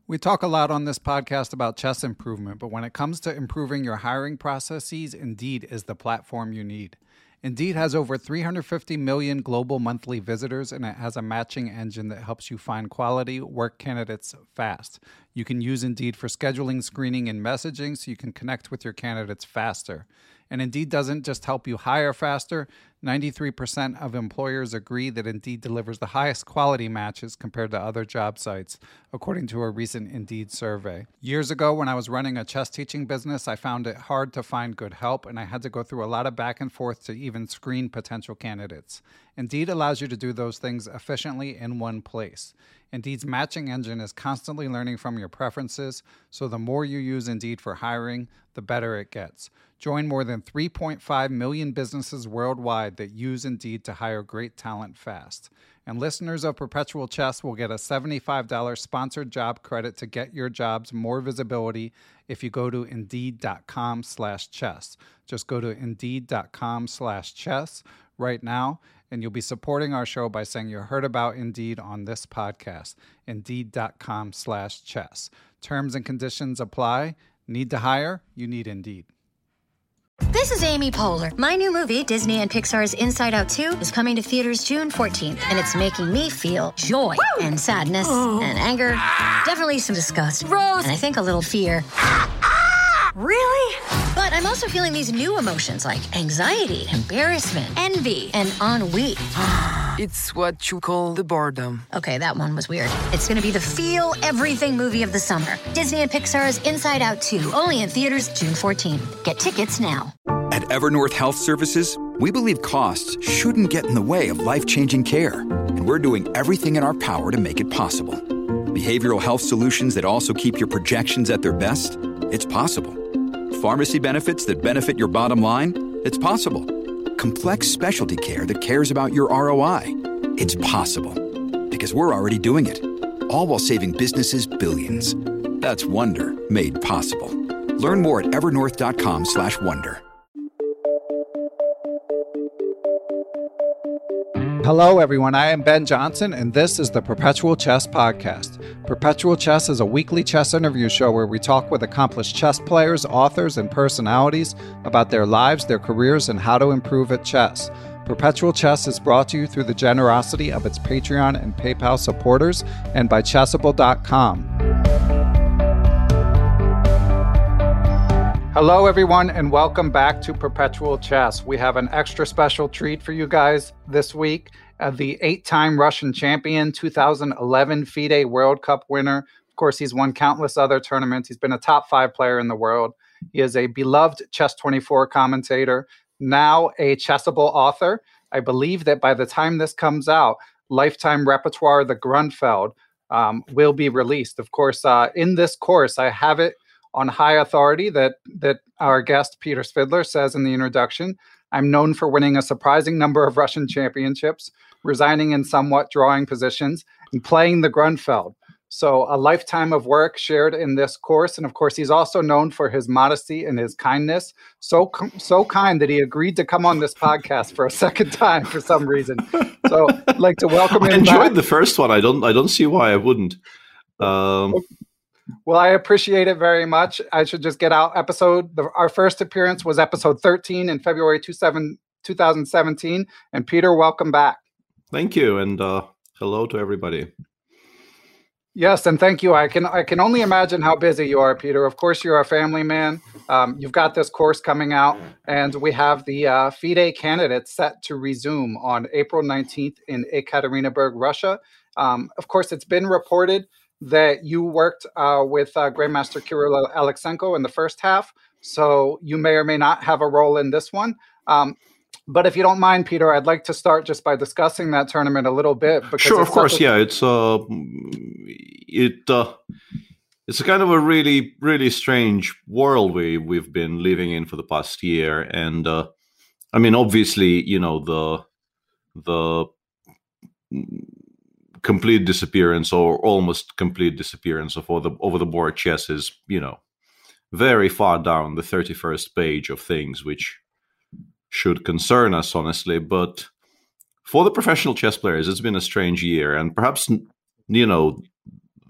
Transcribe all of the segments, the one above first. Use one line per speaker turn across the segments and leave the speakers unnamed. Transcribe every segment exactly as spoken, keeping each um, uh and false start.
We talk a lot on this podcast about chess improvement, but when it comes to improving your hiring processes, Indeed is the platform you need. Indeed has over three hundred fifty million global monthly visitors, and it has a matching engine that helps you find quality work candidates fast. You can use Indeed for scheduling, screening, and messaging so you can connect with your candidates faster. And Indeed doesn't just help you hire faster. ninety-three percent of employers agree that Indeed delivers the highest quality matches compared to other job sites, according to a recent Indeed survey. Years ago, when I was running a chess teaching business, I found it hard to find good help, and I had to go through a lot of back and forth to even screen potential candidates. Indeed allows you to do those things efficiently in one place. Indeed's matching engine is constantly learning from your preferences, so the more you use Indeed for hiring, the better it gets. Join more than three point five million businesses worldwide that use Indeed to hire great talent fast. And listeners of Perpetual Chess will get a seventy-five dollars sponsored job credit to get your jobs more visibility if you go to Indeed.com slash chess. Just go to Indeed.com slash chess right now, and you'll be supporting our show by saying you heard about Indeed on this podcast. Indeed.com slash chess. Terms and conditions apply. Need to hire? You need Indeed.
This is Amy Poehler. My new movie, Disney and Pixar's Inside Out two, is coming to theaters June fourteenth, and it's making me feel joy Woo! and sadness oh. and anger, definitely some disgust, Rose, and I think a little fear. Really? But I'm also feeling these new emotions like anxiety, embarrassment, envy, and ennui.
It's what you call the boredom.
Okay, that one was weird. It's going to be the feel everything movie of the summer. Disney and Pixar's Inside Out two, only in theaters June fourteenth. Get tickets now.
At Evernorth Health Services, we believe costs shouldn't get in the way of life-changing care, and we're doing everything in our power to make it possible. Behavioral health solutions that also keep your projections at their best? It's possible. Pharmacy benefits that benefit your bottom line? It's possible. Complex specialty care that cares about your R O I? It's possible. Because we're already doing it. All while saving businesses billions. That's Wonder made possible. Learn more at evernorth.com slash wonder.
Hello, everyone. I am Ben Johnson, and this is the Perpetual Chess Podcast. Perpetual Chess is a weekly chess interview show where we talk with accomplished chess players, authors, and personalities about their lives, their careers, and how to improve at chess. Perpetual Chess is brought to you through the generosity of its Patreon and PayPal supporters and by Chessable dot com. Hello, everyone, and welcome back to Perpetual Chess. We have an extra special treat for you guys this week. Uh, the eight-time Russian champion, two thousand eleven FIDE World Cup winner. Of course, he's won countless other tournaments. He's been a top five player in the world. He is a beloved Chess twenty-four commentator, now a Chessable author. I believe that by the time this comes out, Lifetime Repertoire, the Grunfeld, um, will be released. Of course, uh, in this course, I have it on high authority that that our guest, Peter Svidler, says in the introduction. I'm known for winning a surprising number of Russian championships, resigning in somewhat drawing positions, and playing the Grunfeld. So a lifetime of work shared in this course. And of course, he's also known for his modesty and his kindness. So, so kind that he agreed to come on this podcast for a second time for some reason. So I'd like to welcome him
I enjoyed
back.
the first one. I don't, I don't see why I wouldn't. Um,
Well, I appreciate it very much. I should just get out episode. The, our first appearance was episode thirteen in February two thousand seventeen. And Peter, welcome back.
Thank you. And uh, hello to everybody.
Yes, and thank you. I can I can only imagine how busy you are, Peter. Of course, you're a family man. Um, you've got this course coming out, and we have the uh, FIDE candidates set to resume on April nineteenth in Ekaterinburg, Russia. Um, of course, it's been reported that you worked uh, with uh, Grandmaster Kirill Alexenko in the first half, so you may or may not have a role in this one. Um, but if you don't mind, Peter, I'd like to start just by discussing that tournament a little bit. Because
sure, of course,
a-
yeah. It's uh, it uh, it's a kind of a really, really strange world we we've been living in for the past year, and uh, I mean, obviously, you know, the the complete disappearance or almost complete disappearance of all the over the board chess is, you know, very far down the thirty-first page of things which should concern us, honestly. But for the professional chess players, it's been a strange year, and perhaps, you know,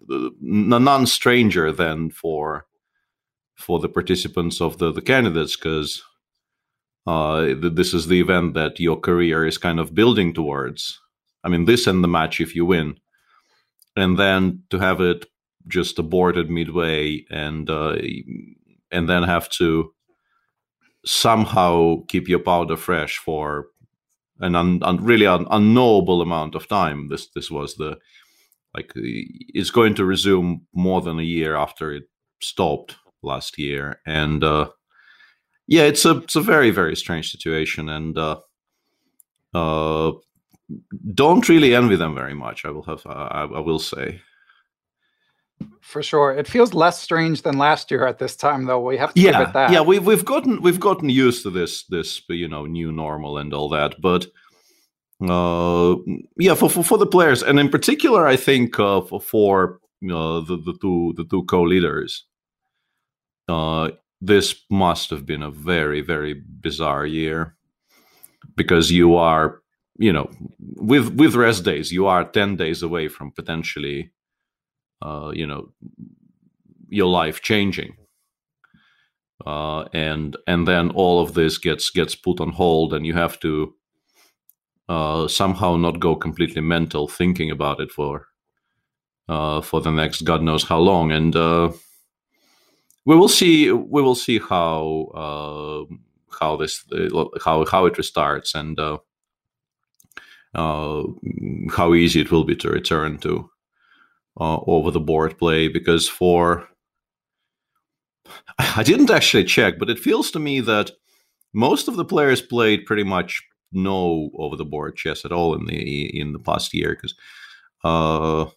none stranger than for for the participants of the, the candidates, because uh, this is the event that your career is kind of building towards. I mean, this and the match if you win. And then to have it just aborted midway and uh, and then have to somehow keep your powder fresh for an un, un, really un, unknowable amount of time. This this was the, like, it's going to resume more than a year after it stopped last year. And uh, yeah, it's a it's a very, very strange situation. And uh, uh, don't really envy them very much, I will have I, I will say.
For sure. It feels less strange than last year at this time, though. We have to
yeah,
give it that.
Yeah, we've we've gotten we've gotten used to this this you know new normal and all that. But uh, yeah, for, for for the players, and in particular, I think uh, for for uh, the the two the two co-leaders, uh, this must have been a very, very bizarre year, because you are you know with with rest days, you are ten days away from potentially. Uh, you know, your life changing, uh, and and then all of this gets gets put on hold, and you have to uh, somehow not go completely mental thinking about it for uh, for the next God knows how long. And uh, we will see we will see how uh, how this how how it restarts, and uh, uh, how easy it will be to return to. Uh, over the board play, because for I didn't actually check, but it feels to me that most of the players played pretty much no over the board chess at all in the in the past year. Because uh,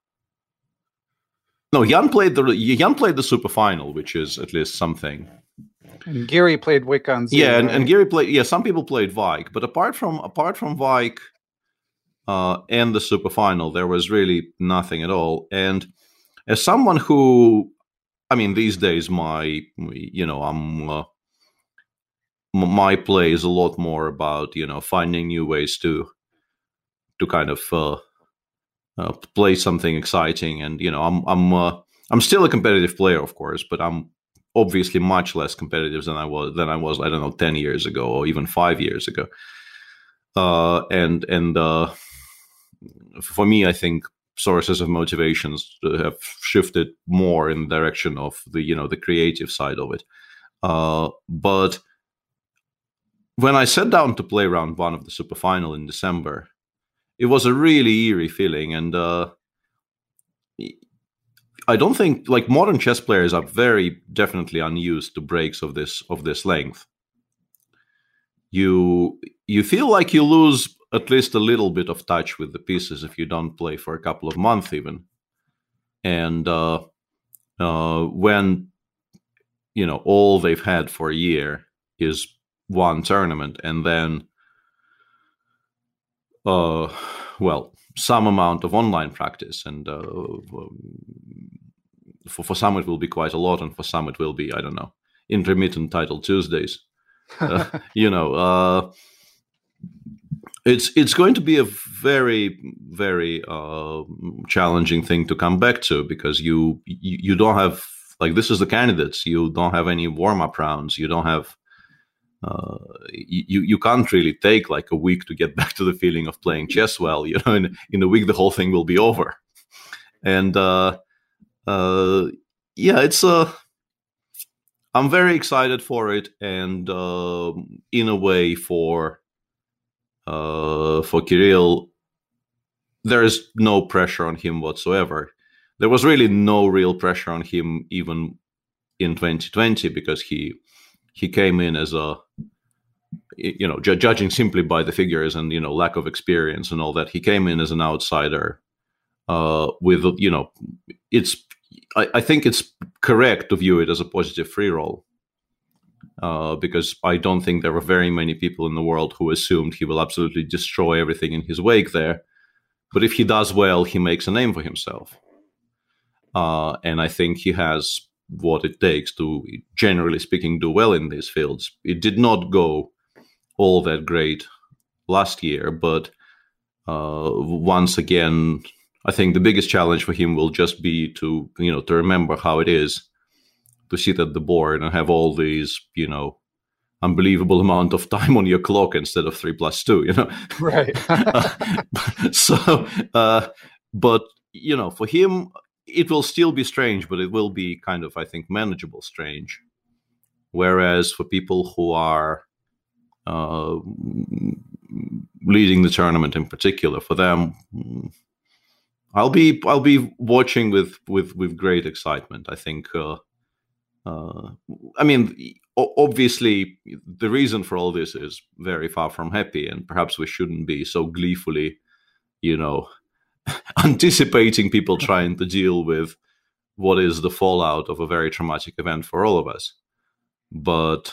no, Jan played the Jan played the super final, which is at least something.
And Giri played Wick on Z.
Yeah, and,
right?
and Giri played. Yeah, some people played Vike, but apart from apart from Vike. Uh, and the super final, there was really nothing at all. And as someone who, I mean, these days, my, you know, I'm, uh, my play is a lot more about, you know, finding new ways to, to kind of uh, uh, play something exciting. And, you know, I'm, I'm, uh, I'm still a competitive player, of course, but I'm obviously much less competitive than I was, than I was, I don't know, ten years ago or even five years ago. Uh, and, and, uh, for me, I think sources of motivations have shifted more in the direction of the, you know, the creative side of it. Uh, but when I sat down to play round one of the super final in December, it was a really eerie feeling. And uh, I don't think, like, modern chess players are very definitely unused to breaks of this of this length. You you feel like you lose at least a little bit of touch with the pieces if you don't play for a couple of months even. And uh, uh, when, you know, all they've had for a year is one tournament, and then, uh, well, some amount of online practice. And uh, for, for some it will be quite a lot, and for some it will be, I don't know, intermittent title Tuesdays. uh, you know, uh, It's it's going to be a very, very uh, challenging thing to come back to, because you, you you don't have, like, this is the candidates. You don't have any warm-up rounds. You don't have, uh, you you can't really take like a week to get back to the feeling of playing chess well. You know, in in a week the whole thing will be over. And uh, uh, yeah, it's a. Uh, I'm very excited for it, and uh, in a way for. Uh, for Kirill, there is no pressure on him whatsoever. There was really no real pressure on him even in twenty twenty, because he he came in as a, you know, ju- judging simply by the figures and, you know, lack of experience and all that, he came in as an outsider uh, with, you know, it's, I, I think it's correct to view it as a positive free roll. Uh, because I don't think there were very many people in the world who assumed he will absolutely destroy everything in his wake there. But if he does well, he makes a name for himself. Uh, and I think he has what it takes to, generally speaking, do well in these fields. It did not go all that great last year, but uh, once again, I think the biggest challenge for him will just be to, you know, to remember how it is to sit at the board and have all these, you know, unbelievable amount of time on your clock instead of three plus two, you know?
Right.
uh, so, uh, but, you know, for him, it will still be strange, but it will be kind of, I think, manageable strange. Whereas for people who are uh, leading the tournament in particular, for them, I'll be I'll be watching with with, with great excitement. I think. Uh, uh, I mean, obviously, the reason for all this is very far from happy, and perhaps we shouldn't be so gleefully, you know, anticipating people trying to deal with what is the fallout of a very traumatic event for all of us. But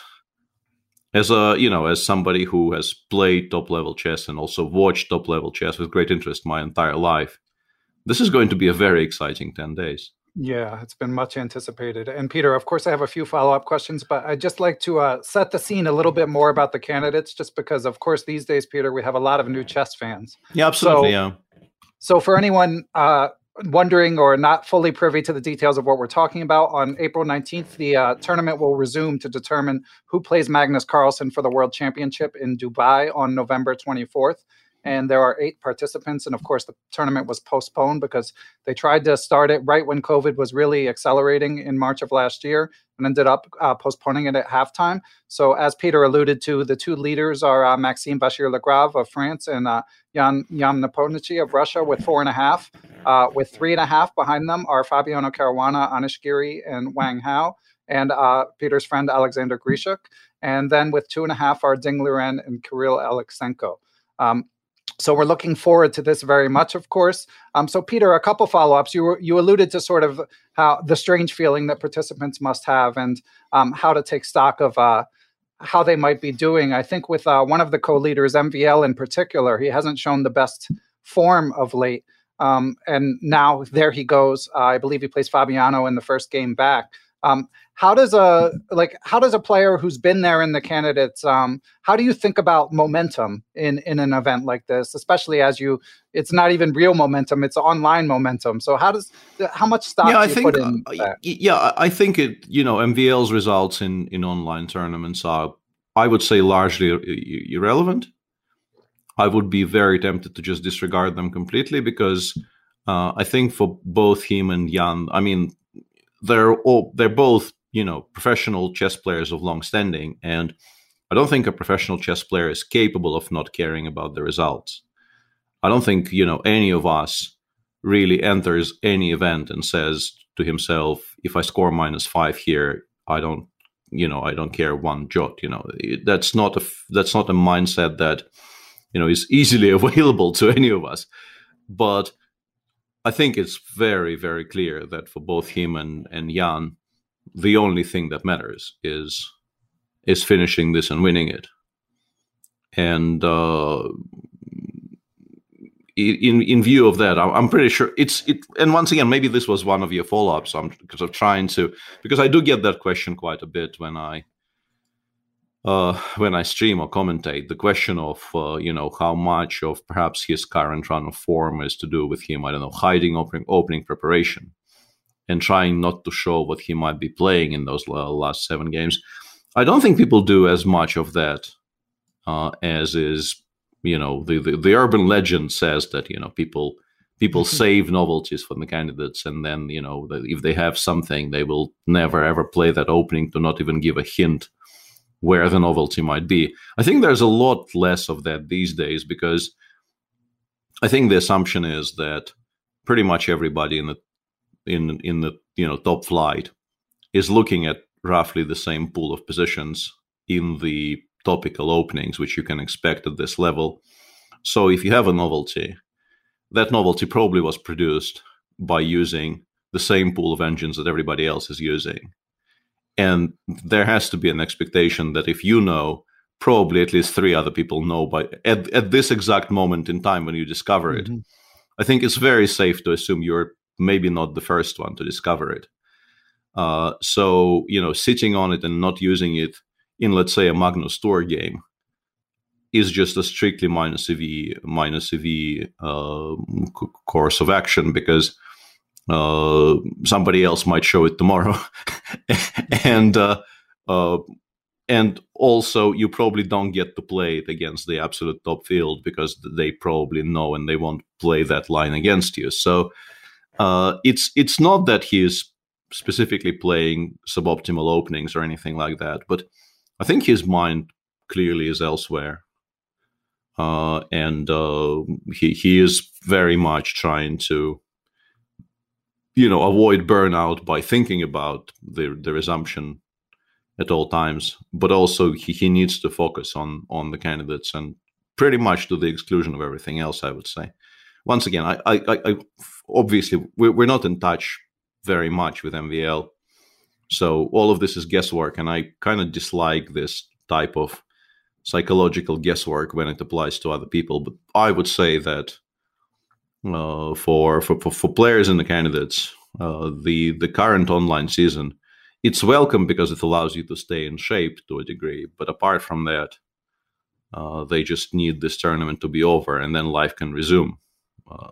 as a, you know, as somebody who has played top level chess and also watched top level chess with great interest my entire life, this is going to be a very exciting ten days.
Yeah, it's been much anticipated. And Peter, of course, I have a few follow-up questions, but I'd just like to uh, set the scene a little bit more about the candidates, just because, of course, these days, Peter, we have a lot of new chess fans.
Yeah, absolutely.
So,
yeah.
So for anyone uh, wondering or not fully privy to the details of what we're talking about, on April nineteenth, the uh, tournament will resume to determine who plays Magnus Carlsen for the World Championship in Dubai on November twenty-fourth. And there are eight participants. And of course, the tournament was postponed because they tried to start it right when COVID was really accelerating in March of last year and ended up uh, postponing it at halftime. So as Peter alluded to, the two leaders are uh, Maxime Bachir-Lagrave of France and uh, Jan, Jan Nepomniachtchi of Russia with four and a half. Uh, with three and a half behind them are Fabiano Caruana, Anish Giri, and Wang Hao, and uh, Peter's friend Alexander Grishuk. And then with two and a half are Ding Liren and Kirill Alexenko. Um, So we're looking forward to this very much, of course. Um, so, Peter, a couple follow-ups. You were, you alluded to sort of how the strange feeling that participants must have and um, how to take stock of uh, how they might be doing. I think with uh, one of the co-leaders, M V L in particular, he hasn't shown the best form of late. Um, and now there he goes. Uh, I believe he plays Fabiano in the first game back. Um, how does a like how does a player who's been there in the candidates, um, how do you think about momentum in, in an event like this, especially as you, it's not even real momentum, it's online momentum. So how does, how much stock
yeah,
do
I
you
think,
put in
uh,
that?
Yeah, I think it, you know, M V L's results in, in online tournaments are, I would say, largely irrelevant. I would be very tempted to just disregard them completely because uh, I think for both him and Jan, I mean, they're all, they're both, you know, professional chess players of long standing. And I don't think a professional chess player is capable of not caring about the results. I don't think, you know, any of us really enters any event and says to himself, if I score minus five here, I don't, you know, I don't care one jot, you know, that's not a, that's not a mindset that, you know, is easily available to any of us. But I think it's very, very clear that for both him and, and Jan, the only thing that matters is is finishing this and winning it. And uh, in in view of that, I'm pretty sure it's it. And once again, maybe this was one of your follow-ups. I'm because I'm trying to because I do get that question quite a bit when I uh, when I stream or commentate. The question of uh, you know how much of perhaps his current run of form is to do with him, I don't know, hiding opening opening preparation and trying not to show what he might be playing in those last seven games. I don't think people do as much of that uh, as is, you know, the, the, the urban legend says that, you know, people people save novelties for the candidates. And then, you know, if they have something, they will never, ever play that opening to not even give a hint where the novelty might be. I think there's a lot less of that these days because I think the assumption is that pretty much everybody in the in in the you know top flight is looking at roughly the same pool of positions in the topical openings, which you can expect at this level. So if you have a novelty, that novelty probably was produced by using the same pool of engines that everybody else is using. And there has to be an expectation that if you know, probably at least three other people know by at, at this exact moment in time when you discover it. Mm-hmm. I think it's very safe to assume you're maybe not the first one to discover it. Uh, so, you know, sitting on it and not using it in, let's say, a Magnus Tour game is just a strictly minus E V minus E V uh, c- course of action, because uh, somebody else might show it tomorrow, and uh, uh, and also you probably don't get to play it against the absolute top field because they probably know and they won't play that line against you. So uh, it's it's not that he is specifically playing suboptimal openings or anything like that, but I think his mind clearly is elsewhere, uh, and uh, he he is very much trying to, you know, avoid burnout by thinking about the the resumption at all times. But also he, he needs to focus on on the candidates, and pretty much to the exclusion of everything else, I would say. Once again, I I, I obviously we're, we're not in touch very much with M V L, so all of this is guesswork, and I kind of dislike this type of psychological guesswork when it applies to other people. But I would say that uh, for, for for players and the candidates, uh, the the current online season, it's welcome because it allows you to stay in shape to a degree. But apart from that, uh, they just need this tournament to be over, and then life can resume. Uh,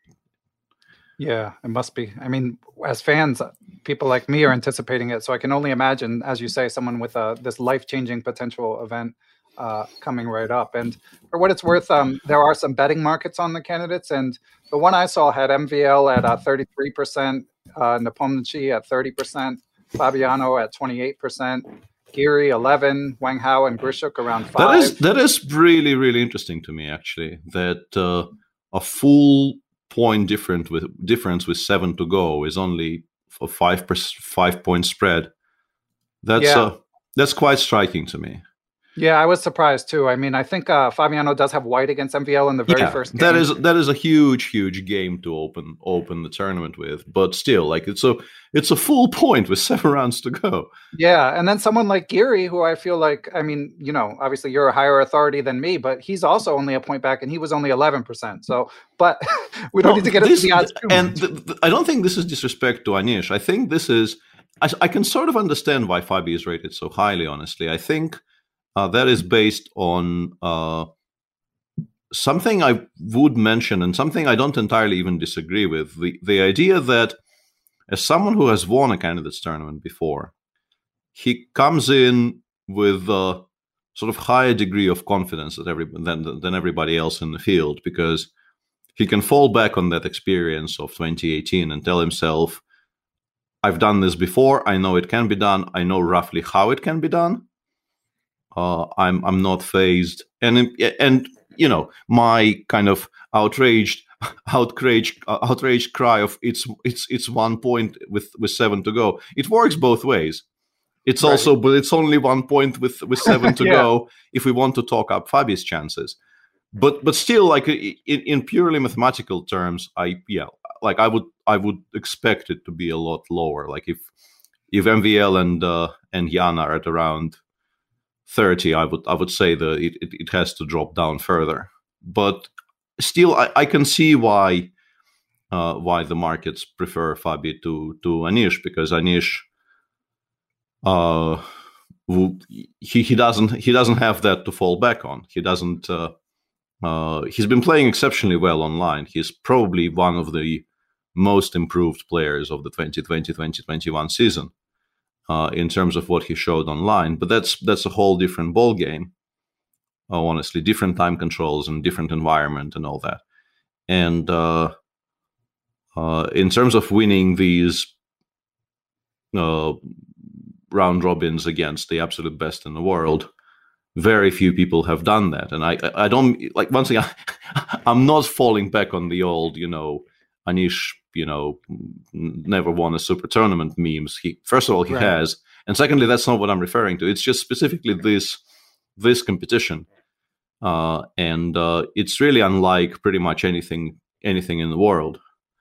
Yeah, it must be. I mean, as fans, people like me are anticipating it. So I can only imagine, as you say, someone with a, this life-changing potential event uh, coming right up. And for what it's worth, um, there are some betting markets on the candidates. And the one I saw had M V L at uh, thirty-three percent, uh, Nepomniachtchi at thirty percent, Fabiano at twenty-eight percent, Giri eleven, Wang Hao and Grishuk around five.
That is, that is really, really interesting to me, actually, that uh, a full point different with difference with seven to go is only a five per, five point spread. That's yeah. uh, that's quite striking to me.
Yeah, I was surprised too. I mean, I think uh, Fabiano does have white against M V L in the very
yeah,
first game.
That is that is a huge, huge game to open open the tournament with. But still, like it's a it's a full point with seven rounds to go.
Yeah, and then someone like Giri, who I feel like, I mean, you know, obviously you're a higher authority than me, but he's also only a point back, and he was only eleven percent. So, but we don't well, need to get
this,
into the odds too
And
much.
The, the, I don't think this is disrespect to Anish. I think this is. I, I can sort of understand why Fabi is rated so highly. Honestly, I think. Uh, that is based on uh, something I would mention, and something I don't entirely even disagree with. The, the idea that as someone who has won a candidates tournament before, he comes in with a sort of higher degree of confidence that every, than, than everybody else in the field, because he can fall back on that experience of twenty eighteen and tell himself, I've done this before, I know it can be done, I know roughly how it can be done. Uh, I'm I'm not phased, and and you know my kind of outraged outraged uh, outraged cry of it's it's it's one point with, with seven to go. It works both ways. It's right. also, but it's only one point with, with seven to yeah. go if we want to talk up Fabi's chances. But but still, like in, in purely mathematical terms, I yeah, like I would I would expect it to be a lot lower. Like if if M V L and uh, and Jan are at around thirty, I would I would say that it, it, it has to drop down further. But still, I, I can see why uh, why the markets prefer Fabi to to Anish, because Anish uh, he he doesn't he doesn't have that to fall back on. He doesn't. Uh, uh, he's been playing exceptionally well online. He's probably one of the most improved players of the twenty twenty twenty twenty-one season. Uh, in terms of what he showed online, but that's that's a whole different ball game. Oh, honestly, different time controls and different environment and all that. And uh, uh, in terms of winning these uh, round robins against the absolute best in the world, very few people have done that. And I I don't like once again. I'm not falling back on the old, you know, Anish, you know, never won a super tournament memes. He first of all he right. has, and secondly, that's not what I'm referring to. It's just specifically this this competition, uh, and uh, it's really unlike pretty much anything anything in the world.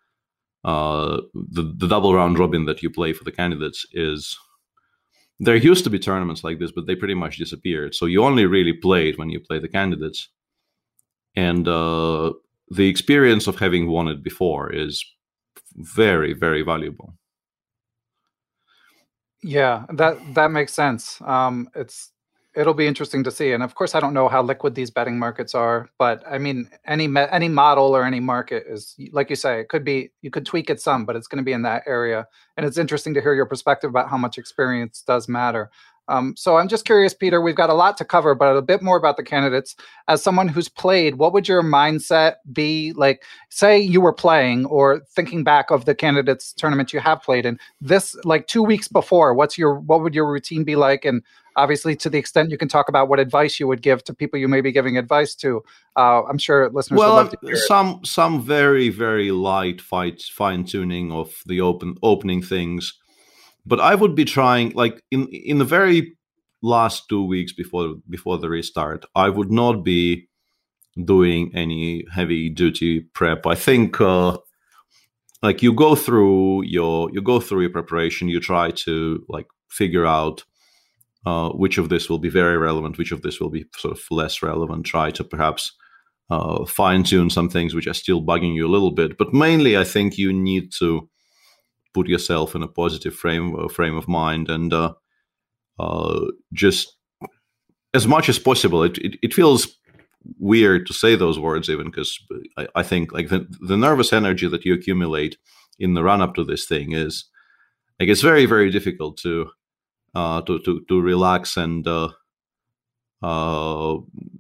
Uh, the the double round robin that you play for the candidates is. There used to be tournaments like this, but they pretty much disappeared. So you only really play it when you play the candidates, and uh, the experience of having won it before is very, very valuable.
Yeah, that that makes sense. Um, it's it'll be interesting to see. And of course, I don't know how liquid these betting markets are, but I mean, any me- any model or any market is, like you say, it could be, you could tweak it some, but it's going to be in that area. And it's interesting to hear your perspective about how much experience does matter. Um, so I'm just curious, Peter, we've got a lot to cover, but a bit more about the candidates. As someone who's played, what would your mindset be? Like, say you were playing or thinking back of the candidates tournament you have played in this, like two weeks before, what's your, what would your routine be like? And obviously, to the extent you can talk about what advice you would give to people you may be giving advice to, uh, I'm sure listeners
well,
would love to hear
some it. some very, very light fight, fine-tuning of the open opening things. But I would be trying, like in, in the very last two weeks before before the restart, I would not be doing any heavy duty prep. I think uh, like you go through your you go through your preparation, you try to like figure out uh, which of this will be very relevant, which of this will be sort of less relevant. Try to perhaps uh, fine tune some things which are still bugging you a little bit. But mainly, I think you need to put yourself in a positive frame uh, frame of mind, and uh, uh, just as much as possible. It, it it feels weird to say those words, even because I, I think like the, the nervous energy that you accumulate in the run up to this thing is like it's very very difficult to uh, to to to relax and uh, uh,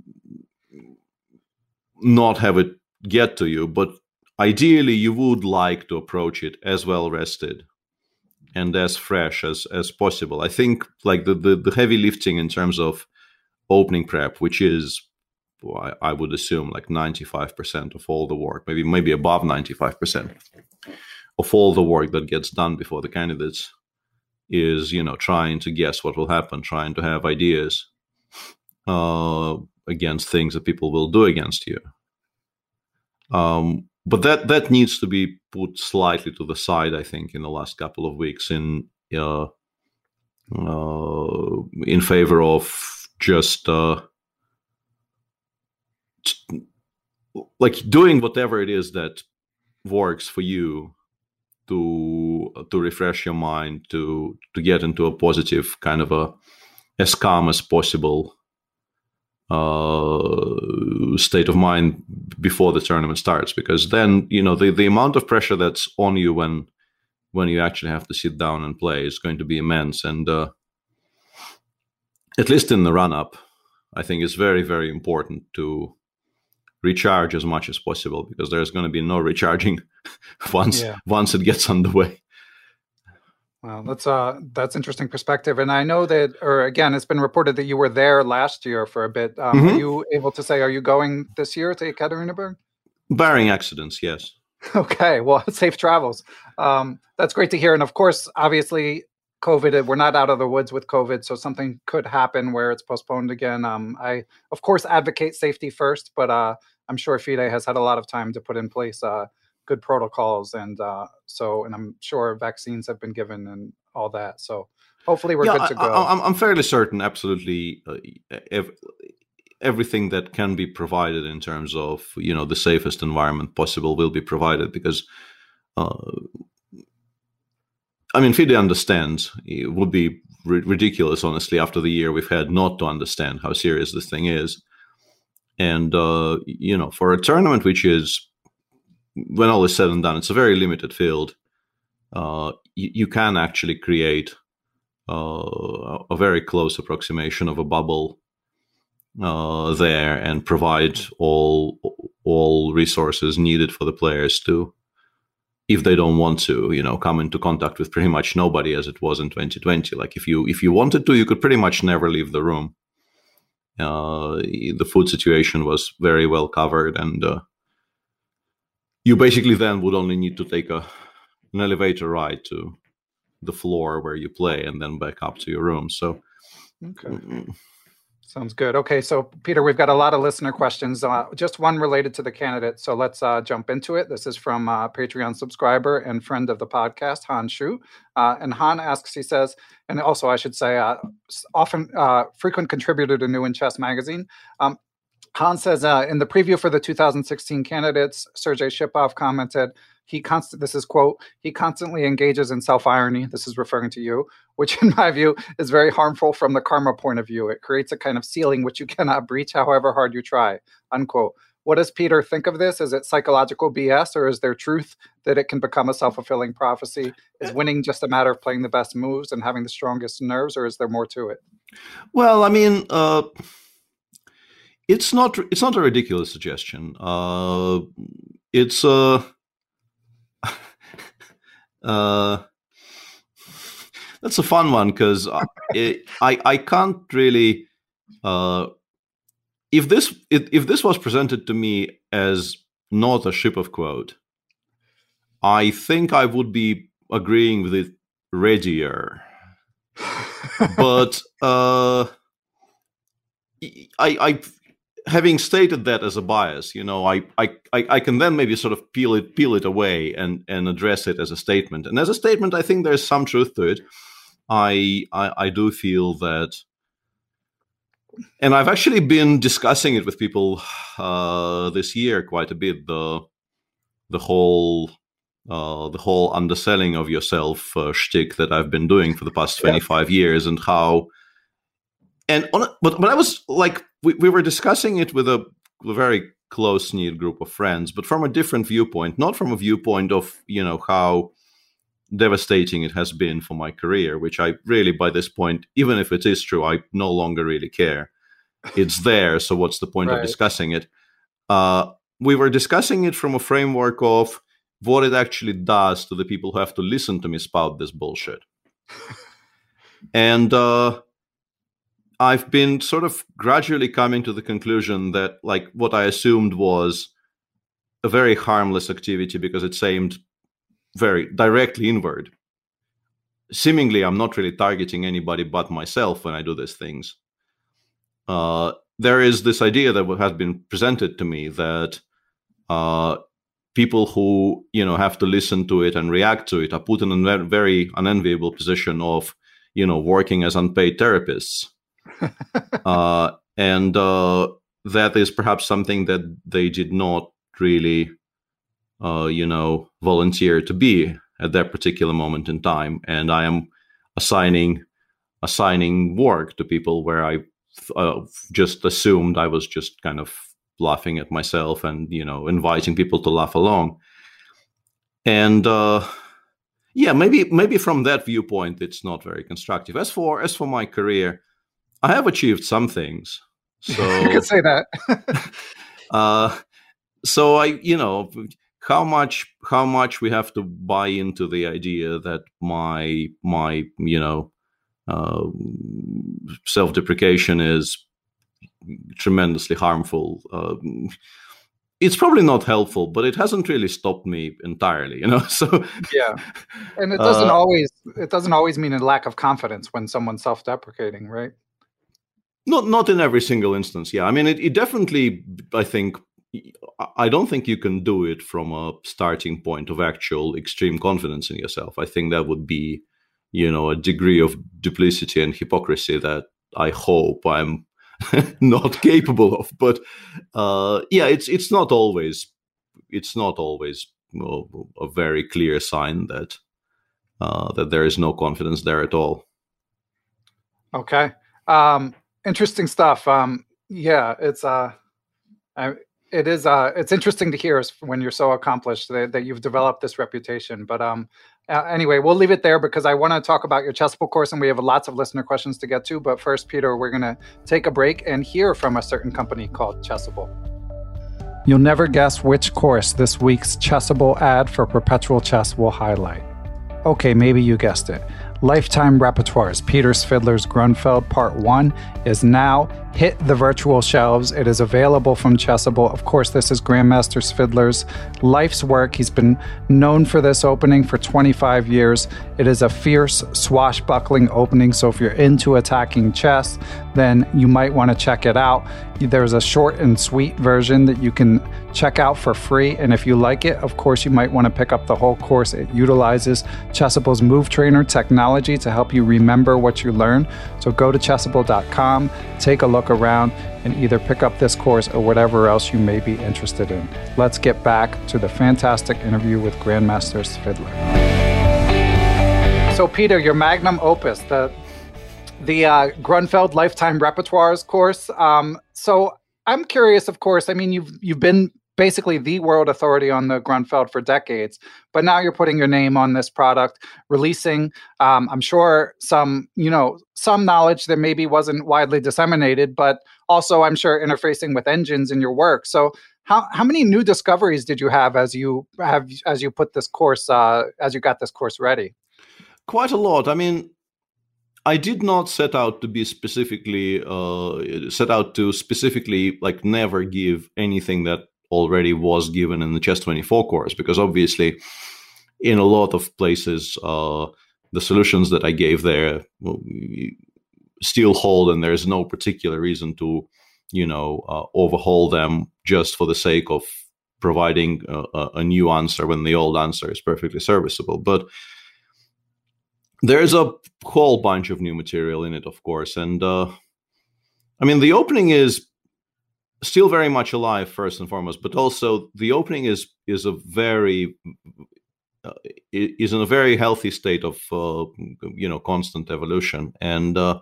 not have it get to you, but ideally, you would like to approach it as well rested and as fresh as, as possible. I think like the, the, the heavy lifting in terms of opening prep, which is, well, I, I would assume like ninety-five percent of all the work, maybe maybe above ninety-five percent of all the work that gets done before the candidates is, you know, trying to guess what will happen, trying to have ideas uh, against things that people will do against you. Um, But that, that needs to be put slightly to the side, I think, in the last couple of weeks in uh, uh, in favor of just uh, t- like doing whatever it is that works for you to to refresh your mind, to to get into a positive kind of a as calm as possible uh state of mind before the tournament starts, because then you know the the amount of pressure that's on you when when you actually have to sit down and play is going to be immense. And uh at least in the run up, I think it's very very important to recharge as much as possible, because there's going to be no recharging once yeah. once it gets underway.
Well, that's uh that's interesting perspective. And I know that, or again, it's been reported that you were there last year for a bit. Um, mm-hmm. Are you able to say, are you going this year to Ekaterinburg?
Barring accidents, yes.
Okay, well, safe travels. Um, that's great to hear. And of course, obviously, COVID, we're not out of the woods with COVID, so something could happen where it's postponed again. Um, I, of course, advocate safety first, but uh, I'm sure FIDE has had a lot of time to put in place uh, good protocols, and uh, so, and I'm sure vaccines have been given and all that. So hopefully we're yeah, good to go.
I, I'm, I'm fairly certain, absolutely, uh, ev- everything that can be provided in terms of, you know, the safest environment possible will be provided, because, uh, I mean, FIDE understands. It would be r- ridiculous, honestly, after the year we've had, not to understand how serious this thing is. And, uh, you know, for a tournament which is, when all is said and done, it's a very limited field. Uh, you, you can actually create uh, a very close approximation of a bubble uh, there, and provide all all resources needed for the players to, if they don't want to, you know, come into contact with pretty much nobody, as it was in twenty twenty. Like if you if you wanted to, you could pretty much never leave the room. Uh, the food situation was very well covered, and uh, you basically then would only need to take a an elevator ride to the floor where you play, and then back up to your room. So,
okay, mm-hmm. Sounds good. Okay, so Peter, we've got a lot of listener questions. Uh, just one related to the candidate. So let's uh, jump into it. This is from uh, Patreon subscriber and friend of the podcast, Han Shu. Uh, and Han asks, he says, and also I should say, uh, often uh, frequent contributor to New in Chess magazine. Um, Han says, uh, in the preview for the two thousand sixteen candidates, Sergei Shipov commented, he constant. This is quote. He constantly engages in self-irony. This is referring to you, which in my view is very harmful from the karma point of view. It creates a kind of ceiling which you cannot breach, however hard you try. Unquote. What does Peter think of this? Is it psychological B S, or is there truth that it can become a self-fulfilling prophecy? Is winning just a matter of playing the best moves and having the strongest nerves, or is there more to it?
Well, I mean, uh, it's not it's not a ridiculous suggestion. Uh, it's uh, uh, that's a fun one because I, I I can't really. Uh, If this if this was presented to me as not a ship of quote, I think I would be agreeing with it readier. But uh, I, I, having stated that as a bias, you know, I, I, I can then maybe sort of peel it peel it away and, and address it as a statement. And as a statement, I think there's some truth to it. I I, I do feel that. And I've actually been discussing it with people uh, this year quite a bit. The the whole uh, the whole underselling of yourself uh, shtick that I've been doing for the past twenty-five yeah. years, and how. And on, but but I was like, we, we were discussing it with a, a very close knit group of friends, but from a different viewpoint, not from a viewpoint of you know how devastating it has been for my career, which I really, by this point, even if it is true, I no longer really care. It's there, so what's the point right. of discussing it? Uh, we were discussing it from a framework of what it actually does to the people who have to listen to me spout this bullshit. And uh, I've been sort of gradually coming to the conclusion that, like, what I assumed was a very harmless activity because it's aimed very directly inward. Seemingly, I'm not really targeting anybody but myself when I do these things. Uh, there is this idea that has been presented to me that uh, people who, you know, have to listen to it and react to it are put in a very unenviable position of, you know, working as unpaid therapists. uh, and uh, that is perhaps something that they did not really Uh, you know, volunteer to be at that particular moment in time, and I am assigning assigning work to people where I uh, just assumed I was just kind of laughing at myself and you know inviting people to laugh along. And uh, yeah, maybe maybe from that viewpoint, it's not very constructive. As for as for my career, I have achieved some things. So
you could say that.
uh, so I, you know. How much? How much we have to buy into the idea that my my you know uh, self-deprecation is tremendously harmful? Uh, it's probably not helpful, but it hasn't really stopped me entirely. You know, so
yeah, and it doesn't
uh,
always it doesn't always mean a lack of confidence when someone's self-deprecating, right?
Not not in every single instance. Yeah, I mean, it, it definitely. I think. I don't think you can do it from a starting point of actual extreme confidence in yourself. I think that would be, you know, a degree of duplicity and hypocrisy that I hope I'm not capable of. But uh, yeah, it's it's not always it's not always well, a very clear sign that uh, that there is no confidence there at all.
Okay, um, interesting stuff. Um, yeah, it's uh, I. It is. Uh, it's interesting to hear when you're so accomplished that, that you've developed this reputation. But um, uh, anyway, we'll leave it there because I want to talk about your Chessable course, and we have lots of listener questions to get to. But first, Peter, we're going to take a break and hear from a certain company called Chessable. You'll never guess which course this week's Chessable ad for Perpetual Chess will highlight. Okay, maybe you guessed it. Lifetime Repertoires, Peter's Fiddler's Grunfeld Part one is now hit the virtual shelves. It is available from Chessable. Of course, this is Grandmaster Fiddler's life's work. He's been known for this opening for twenty-five years. It is a fierce, swashbuckling opening, so if you're into attacking chess, then you might want to check it out. There's a short and sweet version that you can check out for free. And if you like it, of course, you might want to pick up the whole course. It utilizes Chessable's Move Trainer technology to help you remember what you learn. So go to chessable dot com, take a look around, and either pick up this course or whatever else you may be interested in. Let's get back to the fantastic interview with Grandmaster Svidler. So Peter, your magnum opus, the the uh, Grunfeld Lifetime Repertoires course. Um, so I'm curious, of course, I mean, you've you've been basically the world authority on the Grunfeld for decades, but now you're putting your name on this product, releasing, um, I'm sure, some, you know, some knowledge that maybe wasn't widely disseminated, but also, I'm sure, interfacing with engines in your work. So how how many new discoveries did you have as you have as you put this course, uh, as you got this course ready?
Quite a lot. I mean, I did not set out to be specifically, uh, set out to specifically like never give anything that already was given in the Chess twenty-four course, because obviously in a lot of places, uh, the solutions that I gave there well, still hold, and there's no particular reason to, you know, uh, overhaul them just for the sake of providing a, a new answer when the old answer is perfectly serviceable. But there's a whole bunch of new material in it, of course. And uh, I mean, the opening is still very much alive, first and foremost, but also the opening is is a very uh, is in a very healthy state of uh, you know constant evolution. And uh,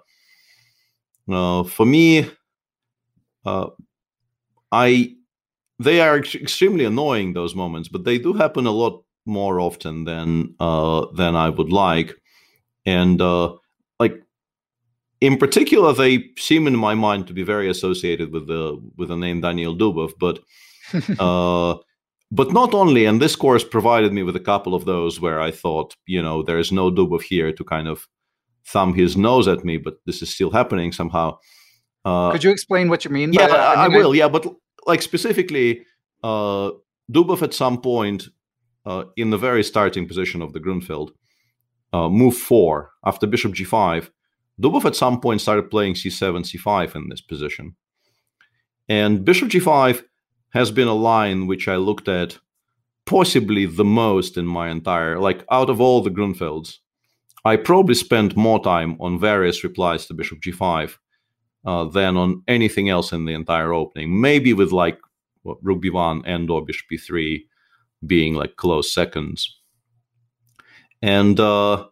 uh, for me, uh, I they are ex- extremely annoying, those moments, but they do happen a lot more often than uh, than I would like. And uh, like in particular, they seem in my mind to be very associated with the with the name Daniil Dubov, but uh, but not only. And this course provided me with a couple of those where I thought, you know, there is no Dubov here to kind of thumb his nose at me, but this is still happening somehow. Uh,
Could you explain what you mean?
Yeah,
by that?
I,
I, mean,
I will. Yeah, but like specifically, uh, Dubov at some point uh, in the very starting position of the Grunfeld. Uh, move four after bishop g five, Dubov at some point started playing c seven, c five in this position. And bishop g five has been a line which I looked at possibly the most in my entire, like out of all the Grunfelds, I probably spent more time on various replies to bishop g five uh, than on anything else in the entire opening. Maybe with like what, rook b one and or bishop b three being like close seconds. And uh,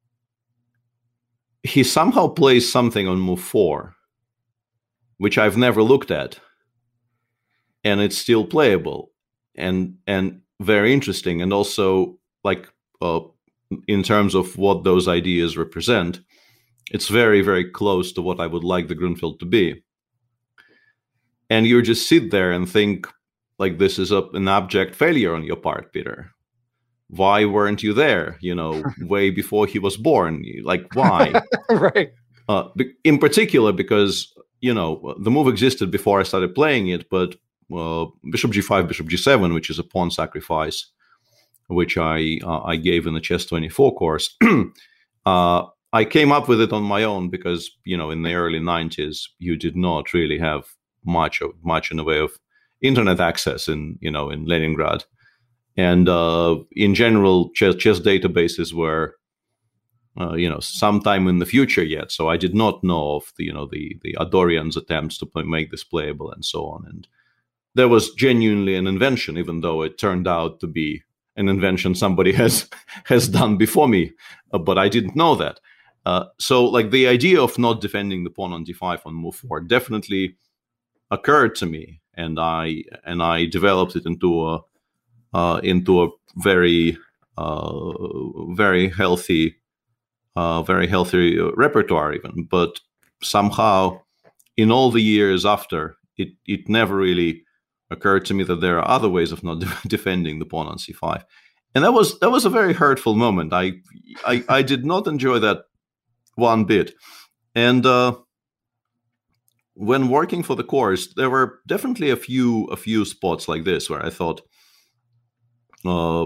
he somehow plays something on move four, which I've never looked at, and it's still playable and and very interesting. And also, like uh, in terms of what those ideas represent, it's very, very close to what I would like the Grunfeld to be. And you just sit there and think, like, this is a, an abject failure on your part, Peter. Why weren't you there, you know, way before he was born? Like, why?
Right.
Uh, in particular, because, you know, the move existed before I started playing it, but uh, bishop g five, bishop g seven, which is a pawn sacrifice, which I uh, I gave in the Chess twenty-four course, uh, I came up with it on my own because, you know, in the early nineties, you did not really have much of much in the way of internet access in, you know, in Leningrad. And uh, in general, chess, chess databases were, uh, you know, sometime in the future yet. So I did not know of the, you know, the the Adorian's attempts to play, make this playable and so on. And there was genuinely an invention, even though it turned out to be an invention somebody has has done before me. Uh, but I didn't know that. Uh, so, like, the idea of not defending the pawn on d five on move four definitely occurred to me, and I and I developed it into a. Uh, into a very, uh, very healthy, uh, very healthy repertoire, even. But somehow, in all the years after, it it never really occurred to me that there are other ways of not de- defending the pawn on c five, and that was that was a very hurtful moment. I I, I did not enjoy that one bit, and uh, when working for the course, there were definitely a few a few spots like this where I thought. Uh,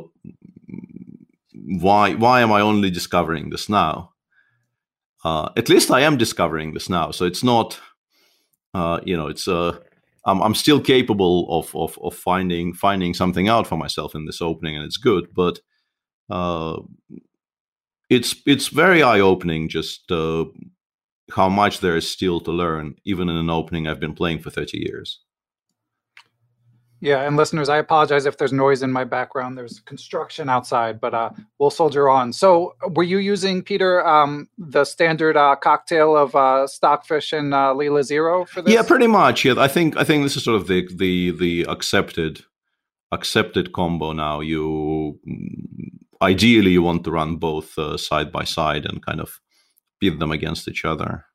why why am I only discovering this now? Uh, at least I am discovering this now. So it's not, uh, you know, it's uh, um, I'm still capable of of of finding finding something out for myself in this opening, and it's good. But uh, it's it's very eye opening just uh, how much there is still to learn, even in an opening I've been playing for thirty years.
Yeah, and listeners, I apologize if there's noise in my background. There's construction outside, but uh, we'll soldier on. So were you using, Peter, um, the standard uh, cocktail of uh, Stockfish and uh, Leela Zero for this?
Yeah, pretty much. Yeah, I think I think this is sort of the the the accepted accepted combo now. You ideally you want to run both uh, side by side and kind of pit them against each other.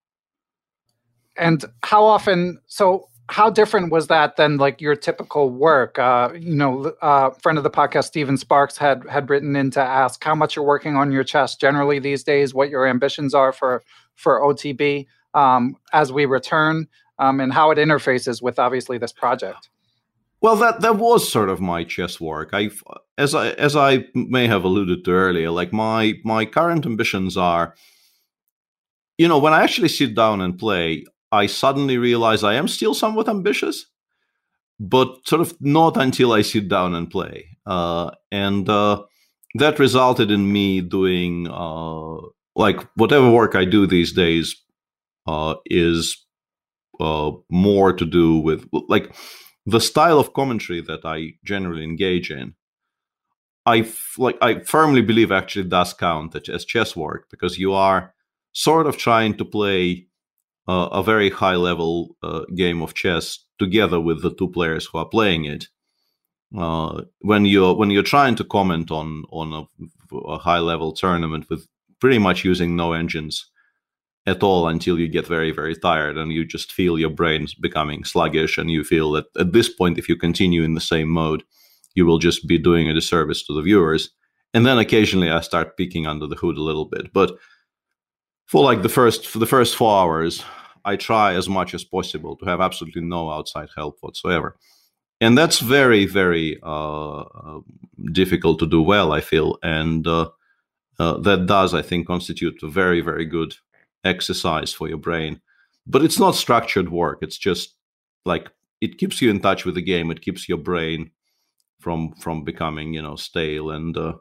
And how often? So. How different was that than like your typical work? Uh, you know, a uh, friend of the podcast, Steven Sparks, had had written in to ask how much you're working on your chess generally these days, what your ambitions are for for O T B um, as we return, um, and how it interfaces with obviously this project.
Well, that that was sort of my chess work. I, as I as I may have alluded to earlier, like my my current ambitions are, you know, when I actually sit down and play, I suddenly realize I am still somewhat ambitious, but sort of not until I sit down and play. Uh, and uh, that resulted in me doing, uh, like, whatever work I do these days uh, is uh, more to do with, like, the style of commentary that I generally engage in. I, f- like, I firmly believe actually does count as chess work, because you are sort of trying to play Uh, a very high-level uh, game of chess together with the two players who are playing it. Uh, when you're when you're trying to comment on on a, a high-level tournament with pretty much using no engines at all until you get very very tired and you just feel your brain's becoming sluggish, and you feel that at this point, if you continue in the same mode, you will just be doing a disservice to the viewers. And then occasionally I start peeking under the hood a little bit, but For like the first for the first four hours, I try as much as possible to have absolutely no outside help whatsoever, and that's very very uh, uh, difficult to do well, I feel, and uh, uh, that does, I think, constitute a very very good exercise for your brain. But it's not structured work. It's just like it keeps you in touch with the game. It keeps your brain from from becoming, you know, stale, and uh,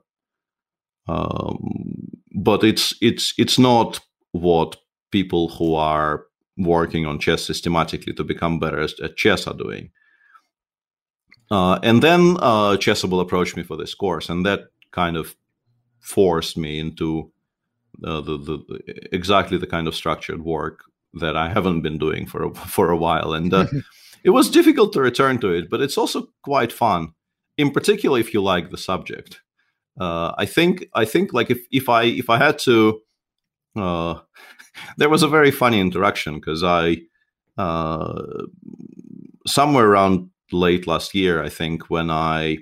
um, but it's it's it's not what people who are working on chess systematically to become better at chess are doing. Uh, and then uh, Chessable approached me for this course, and that kind of forced me into uh, the, the exactly the kind of structured work that I haven't been doing for a, for a while. And uh, it was difficult to return to it, but it's also quite fun, in particular if you like the subject. Uh, I think I think like if if I if I had to. Uh, there was a very funny interaction because I, uh, somewhere around late last year, I think, when I,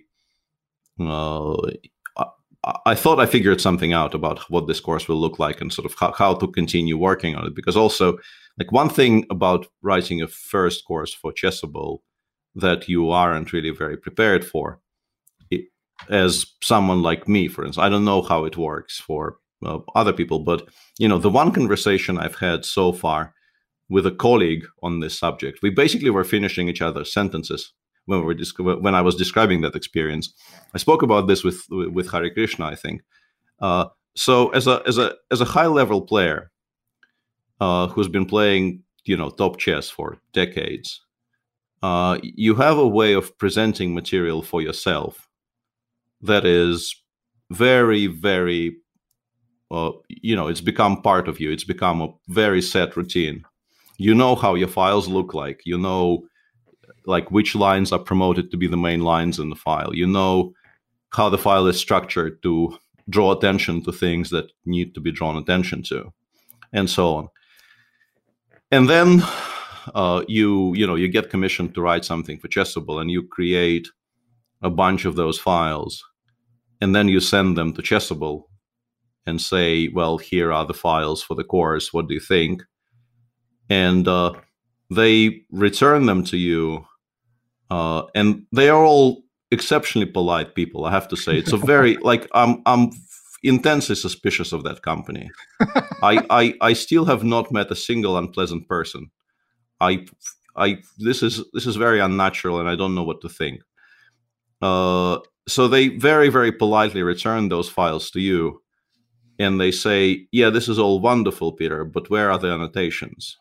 uh, I, I thought I figured something out about what this course will look like and sort of how, how to continue working on it. Because also, like, one thing about writing a first course for Chessable that you aren't really very prepared for, it, as someone like me, for instance, I don't know how it works for Uh, other people, but you know, the one conversation I've had so far with a colleague on this subject, we basically were finishing each other's sentences when we were dis- when I was describing that experience. I spoke about this with with Hare Krishna, I think. Uh, so as a as a as a high level player uh, who's been playing, you know, top chess for decades, uh, you have a way of presenting material for yourself that is very very Uh, you know, it's become part of you. It's become a very set routine. You know how your files look like. You know, like, which lines are promoted to be the main lines in the file. You know how the file is structured to draw attention to things that need to be drawn attention to, and so on. And then uh, you, you know, you get commissioned to write something for Chessable, and you create a bunch of those files, and then you send them to Chessable and say, well, here are the files for the course. What do you think? And uh, they return them to you. Uh, and they are all exceptionally polite people, I have to say. It's a very, like, I'm I'm intensely suspicious of that company. I, I I still have not met a single unpleasant person. I I this is this is very unnatural, and I don't know what to think. Uh, so they very, very politely return those files to you, and they say, yeah, this is all wonderful, Peter, but where are the annotations?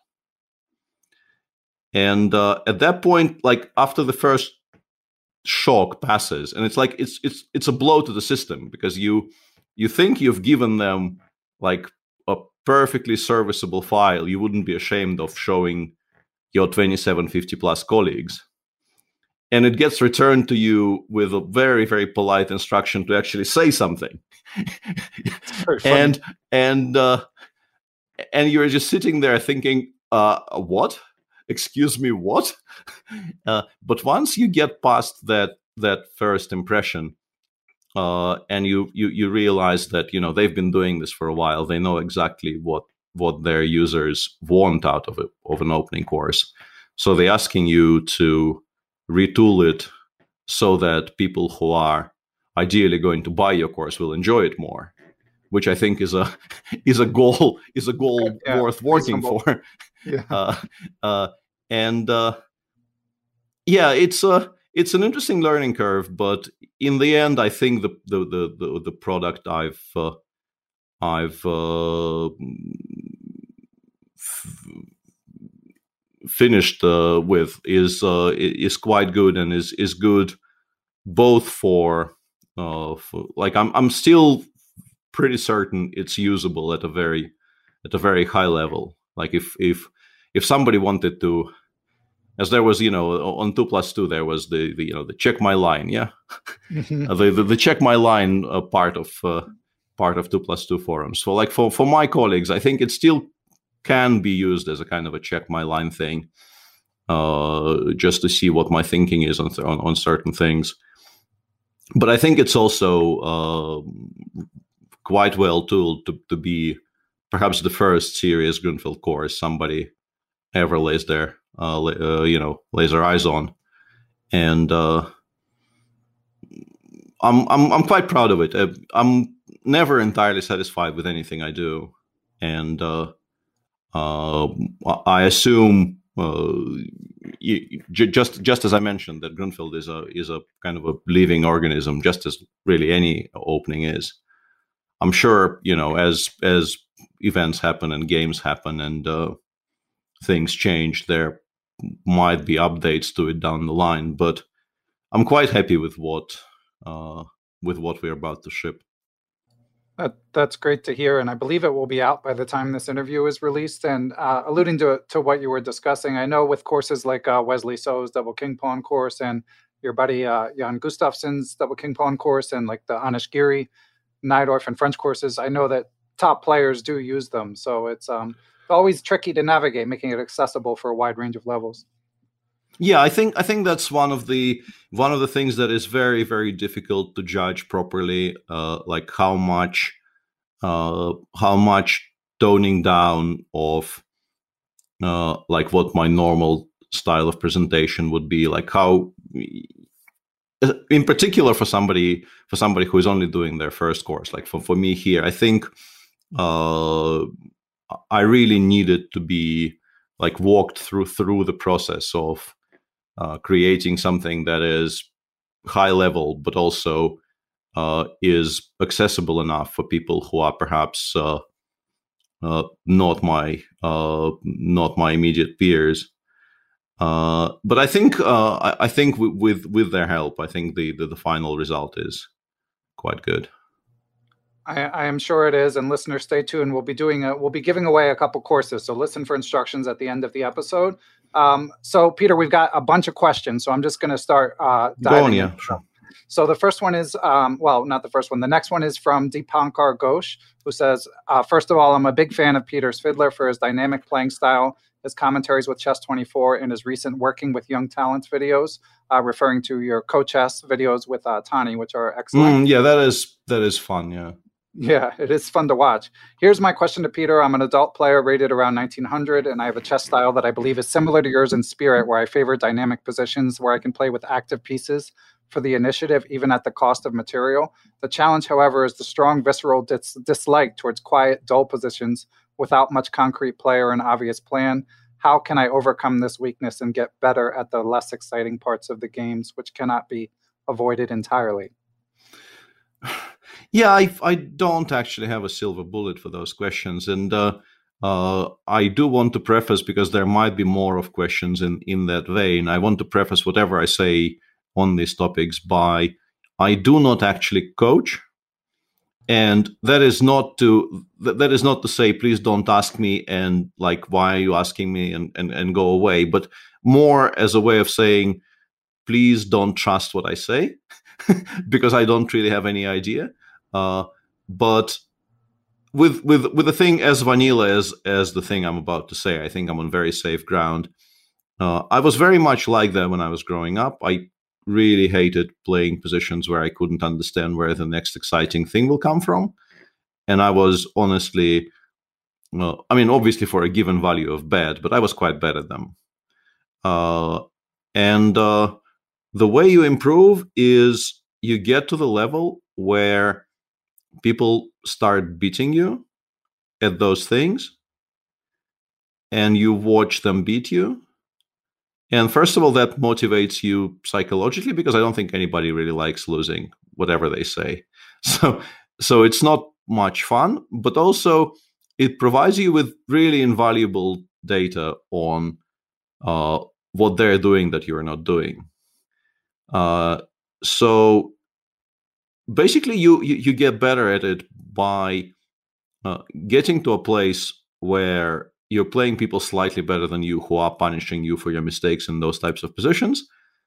And uh, at that point, like after the first shock passes, and it's like it's it's it's a blow to the system, because you you think you've given them like a perfectly serviceable file you wouldn't be ashamed of showing your twenty-seven fifty plus colleagues, and it gets returned to you with a very, very polite instruction to actually say something. and and uh, and you're just sitting there thinking, uh, what? Excuse me, what? Uh, but once you get past that that first impression, uh, and you, you you realize that, you know, they've been doing this for a while, they know exactly what what their users want out of it, of an opening course. So they're asking you to retool it so that people who are ideally going to buy your course will enjoy it more, which I think is a is a goal is a goal yeah, worth working reasonable. for. Yeah. Uh, uh, and uh, yeah, it's a it's an interesting learning curve, but in the end, I think the the the the, the product I've uh, I've uh, f- finished uh, with is uh, is quite good, and is is good both for, uh, for like I'm I'm still pretty certain it's usable at a very at a very high level. Like if if if somebody wanted to, as there was, you know, on two plus two, there was the, the you know the check my line, yeah, mm-hmm. uh, the, the the check my line uh, part of uh, part of two plus two forums. So like for for my colleagues, I think it still can be used as a kind of a check my line thing, uh, just to see what my thinking is on th- on, on certain things. But I think it's also uh, quite well tooled to to be perhaps the first serious Grunfeld course somebody ever lays their, uh, uh, you know, lays their eyes on, and uh, I'm I'm I'm quite proud of it. Uh, I'm never entirely satisfied with anything I do, and uh, uh, I assume uh, you, just just as I mentioned that Grunfeld is a is a kind of a living organism, just as really any opening is. I'm sure, you know, as as events happen and games happen and uh, things change, there might be updates to it down the line. But I'm quite happy with what uh, with what we're about to ship.
That that's great to hear, and I believe it will be out by the time this interview is released. And uh, alluding to to what you were discussing, I know with courses like uh, Wesley So's Double King Pawn course and your buddy uh, Jan Gustafsson's Double King Pawn course, and like the Anish Giri, Najdorf, and French courses, I know that top players do use them. So it's um, always tricky to navigate, making it accessible for a wide range of levels.
Yeah, I think I think that's one of the one of the things that is very, very difficult to judge properly, uh, like how much uh, how much toning down of uh, like what my normal style of presentation would be, like how, in particular for somebody for somebody who is only doing their first course, like for, for me here, I think uh, I really needed to be like walked through through the process of Uh, creating something that is high level, but also uh, is accessible enough for people who are perhaps uh, uh, not my uh, not my immediate peers. Uh, but I think uh, I, I think w- with with their help, I think the, the the final result is quite good.
I, I am sure it is, and listeners, stay tuned. We'll be doing a, we'll be giving away a couple courses, so listen for instructions at the end of the episode. Um, so, Peter, we've got a bunch of questions, so I'm just going to start uh, diving
Go on, yeah,
in.
sure.
So the first one is, um, well, not the first one. The next one is from Deepankar Ghosh, who says, uh, first of all, I'm a big fan of Peter's Fiddler for his dynamic playing style, his commentaries with Chess twenty-four, and his recent Working with Young Talents videos, uh, referring to your co-chess videos with uh, Tani, which are excellent.
Mm, yeah, that is that is fun, yeah.
Yeah, it is fun to watch. Here's my question to Peter. I'm an adult player rated around nineteen hundred, and I have a chess style that I believe is similar to yours in spirit, where I favor dynamic positions where I can play with active pieces for the initiative, even at the cost of material. The challenge, however, is the strong visceral dis- dislike towards quiet, dull positions without much concrete play or an obvious plan. How can I overcome this weakness and get better at the less exciting parts of the games, which cannot be avoided entirely?
Yeah, I, I don't actually have a silver bullet for those questions. And uh, uh, I do want to preface, because there might be more of questions in, in that vein, I want to preface whatever I say on these topics by, I do not actually coach. And that is not to that is not to say, please don't ask me, and like, why are you asking me, and, and, and go away, but more as a way of saying, please don't trust what I say, because I don't really have any idea. Uh, but with with with the thing as vanilla as as the thing I'm about to say, I think I'm on very safe ground. Uh, I was very much like that when I was growing up. I really hated playing positions where I couldn't understand where the next exciting thing will come from. And I was honestly, well, I mean, obviously for a given value of bad, but I was quite bad at them. Uh, and uh, the way you improve is you get to the level where people start beating you at those things, and you watch them beat you. And first of all, that motivates you psychologically, because I don't think anybody really likes losing, whatever they say. So, so it's not much fun, but also it provides you with really invaluable data on uh, what they're doing that you're not doing. Uh, so basically, you, you you get better at it by uh, getting to a place where you're playing people slightly better than you, who are punishing you for your mistakes in those types of positions,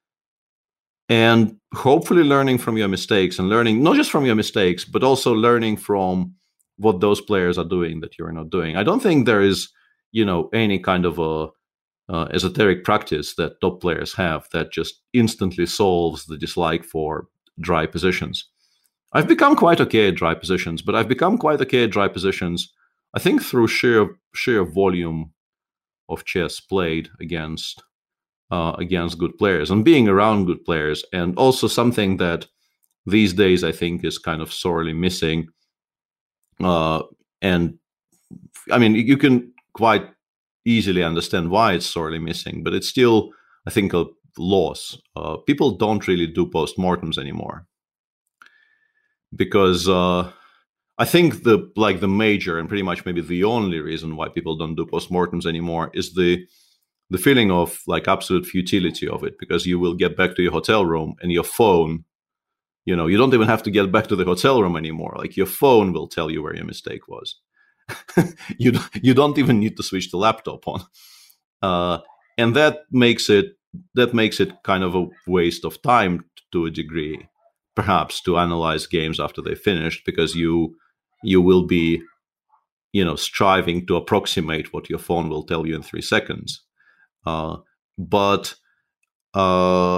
and hopefully learning from your mistakes, and learning not just from your mistakes, but also learning from what those players are doing that you're not doing. I don't think there is, you know, any kind of a uh, esoteric practice that top players have that just instantly solves the dislike for dry positions. I've become quite okay at dry positions, but I've become quite okay at dry positions, I think, through sheer sheer volume of chess played against uh, against good players, and being around good players, and also something that these days I think is kind of sorely missing. Uh, and I mean, you can quite easily understand why it's sorely missing, but it's still, I think, a loss. Uh, people don't really do postmortems anymore, because uh, I think the like the major and pretty much maybe the only reason why people don't do postmortems anymore is the the feeling of like absolute futility of it, because you will get back to your hotel room and your phone, you know, you don't even have to get back to the hotel room anymore. Like, your phone will tell you where your mistake was. you you don't even need to switch the laptop on, uh, and that makes it that makes it kind of a waste of time to a degree, perhaps, to analyze games after they finished, because you you will be, you know, striving to approximate what your phone will tell you in three seconds. Uh, but uh,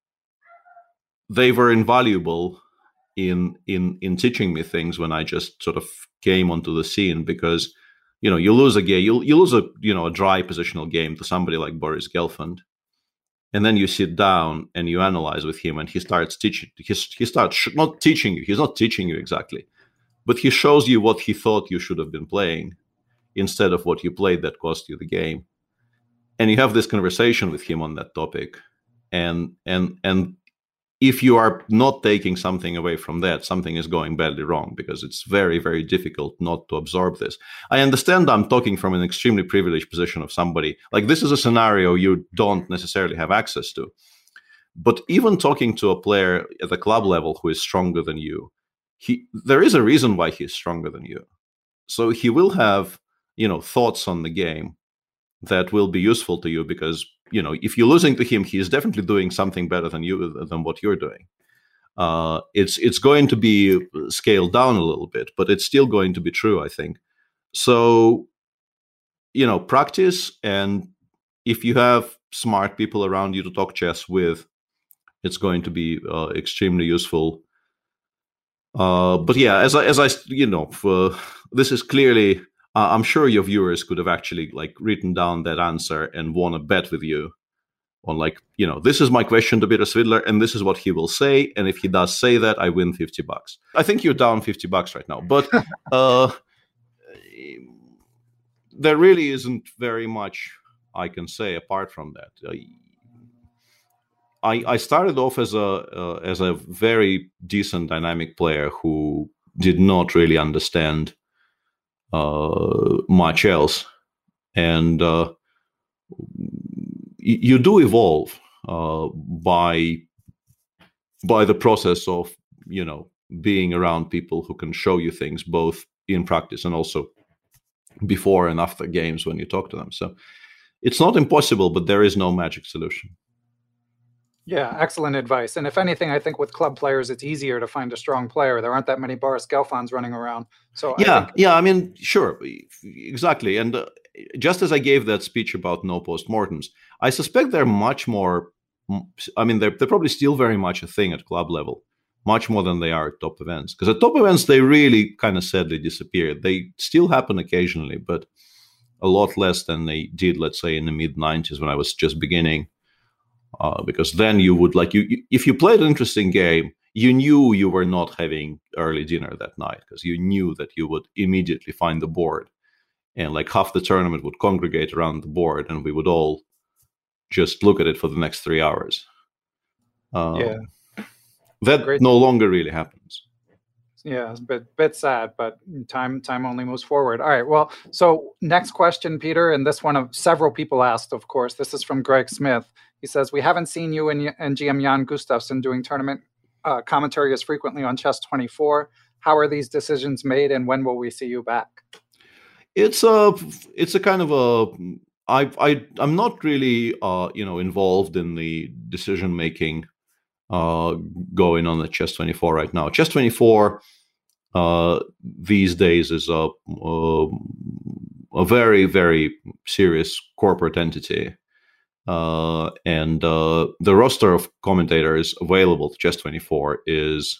they were invaluable in in in teaching me things when I just sort of came onto the scene, because, you know, you lose a game, you you lose a you know a dry positional game to somebody like Boris Gelfand, and then you sit down and you analyze with him, and he starts teaching. He he starts sh- not teaching you. He's not teaching you exactly, but he shows you what he thought you should have been playing instead of what you played that cost you the game. And you have this conversation with him on that topic, and and and if you are not taking something away from that, something is going badly wrong, because it's very, very difficult not to absorb this. I understand I'm talking from an extremely privileged position of somebody. Like, this is a scenario you don't necessarily have access to. But even talking to a player at the club level who is stronger than you, he there is a reason why he's stronger than you. So he will have, you know, thoughts on the game that will be useful to you, because, you know, if you're losing to him, he is definitely doing something better than you than what you're doing. Uh, it's it's going to be scaled down a little bit, but it's still going to be true, I think. So, you know, practice, and if you have smart people around you to talk chess with, it's going to be uh, extremely useful. Uh, but yeah, as I as I you know, for, this is clearly. Uh, I'm sure your viewers could have actually like written down that answer and won a bet with you on, like, you know, this is my question to Peter Svidler, and this is what he will say, and if he does say that, I win fifty bucks. I think you're down fifty bucks right now, but uh, there really isn't very much I can say apart from that. I, I started off as a uh, as a very decent dynamic player who did not really understand uh, much else, and uh, y- you do evolve uh, by by the process of you know being around people who can show you things both in practice and also before and after games when you talk to them. So it's not impossible, but there is no magic solution.
Yeah, excellent advice. And if anything, I think with club players, it's easier to find a strong player. There aren't that many Boris Gelfands running around. So
yeah,
I think-
yeah. I mean, sure, exactly. And uh, just as I gave that speech about no postmortems, I suspect they're much more. I mean, they're they're probably still very much a thing at club level, much more than they are at top events. Because at top events, they really kind of sadly disappeared. They still happen occasionally, but a lot less than they did, let's say, in the mid nineties when I was just beginning. Uh, because then you would like you, you if you played an interesting game, you knew you were not having early dinner that night because you knew that you would immediately find the board, and like half the tournament would congregate around the board, and we would all just look at it for the next three hours. Um,
yeah,
that
Great.
no longer really happens.
Yeah, it's a bit, bit sad, but time time only moves forward. All right, well, so next question, Peter, and this one of several people asked, of course. This is from Greg Smith. He says, we haven't seen you and, and G M Jan Gustafsson doing tournament uh, commentary as frequently on Chess twenty-four. How are these decisions made, and when will we see you back?
It's a, it's a kind of a, I, I, I'm not really, uh, you know, involved in the decision making uh, going on at Chess twenty-four right now. Chess twenty-four uh, these days is a, a, a very, very serious corporate entity. Uh, and uh, the roster of commentators available to Chess twenty-four is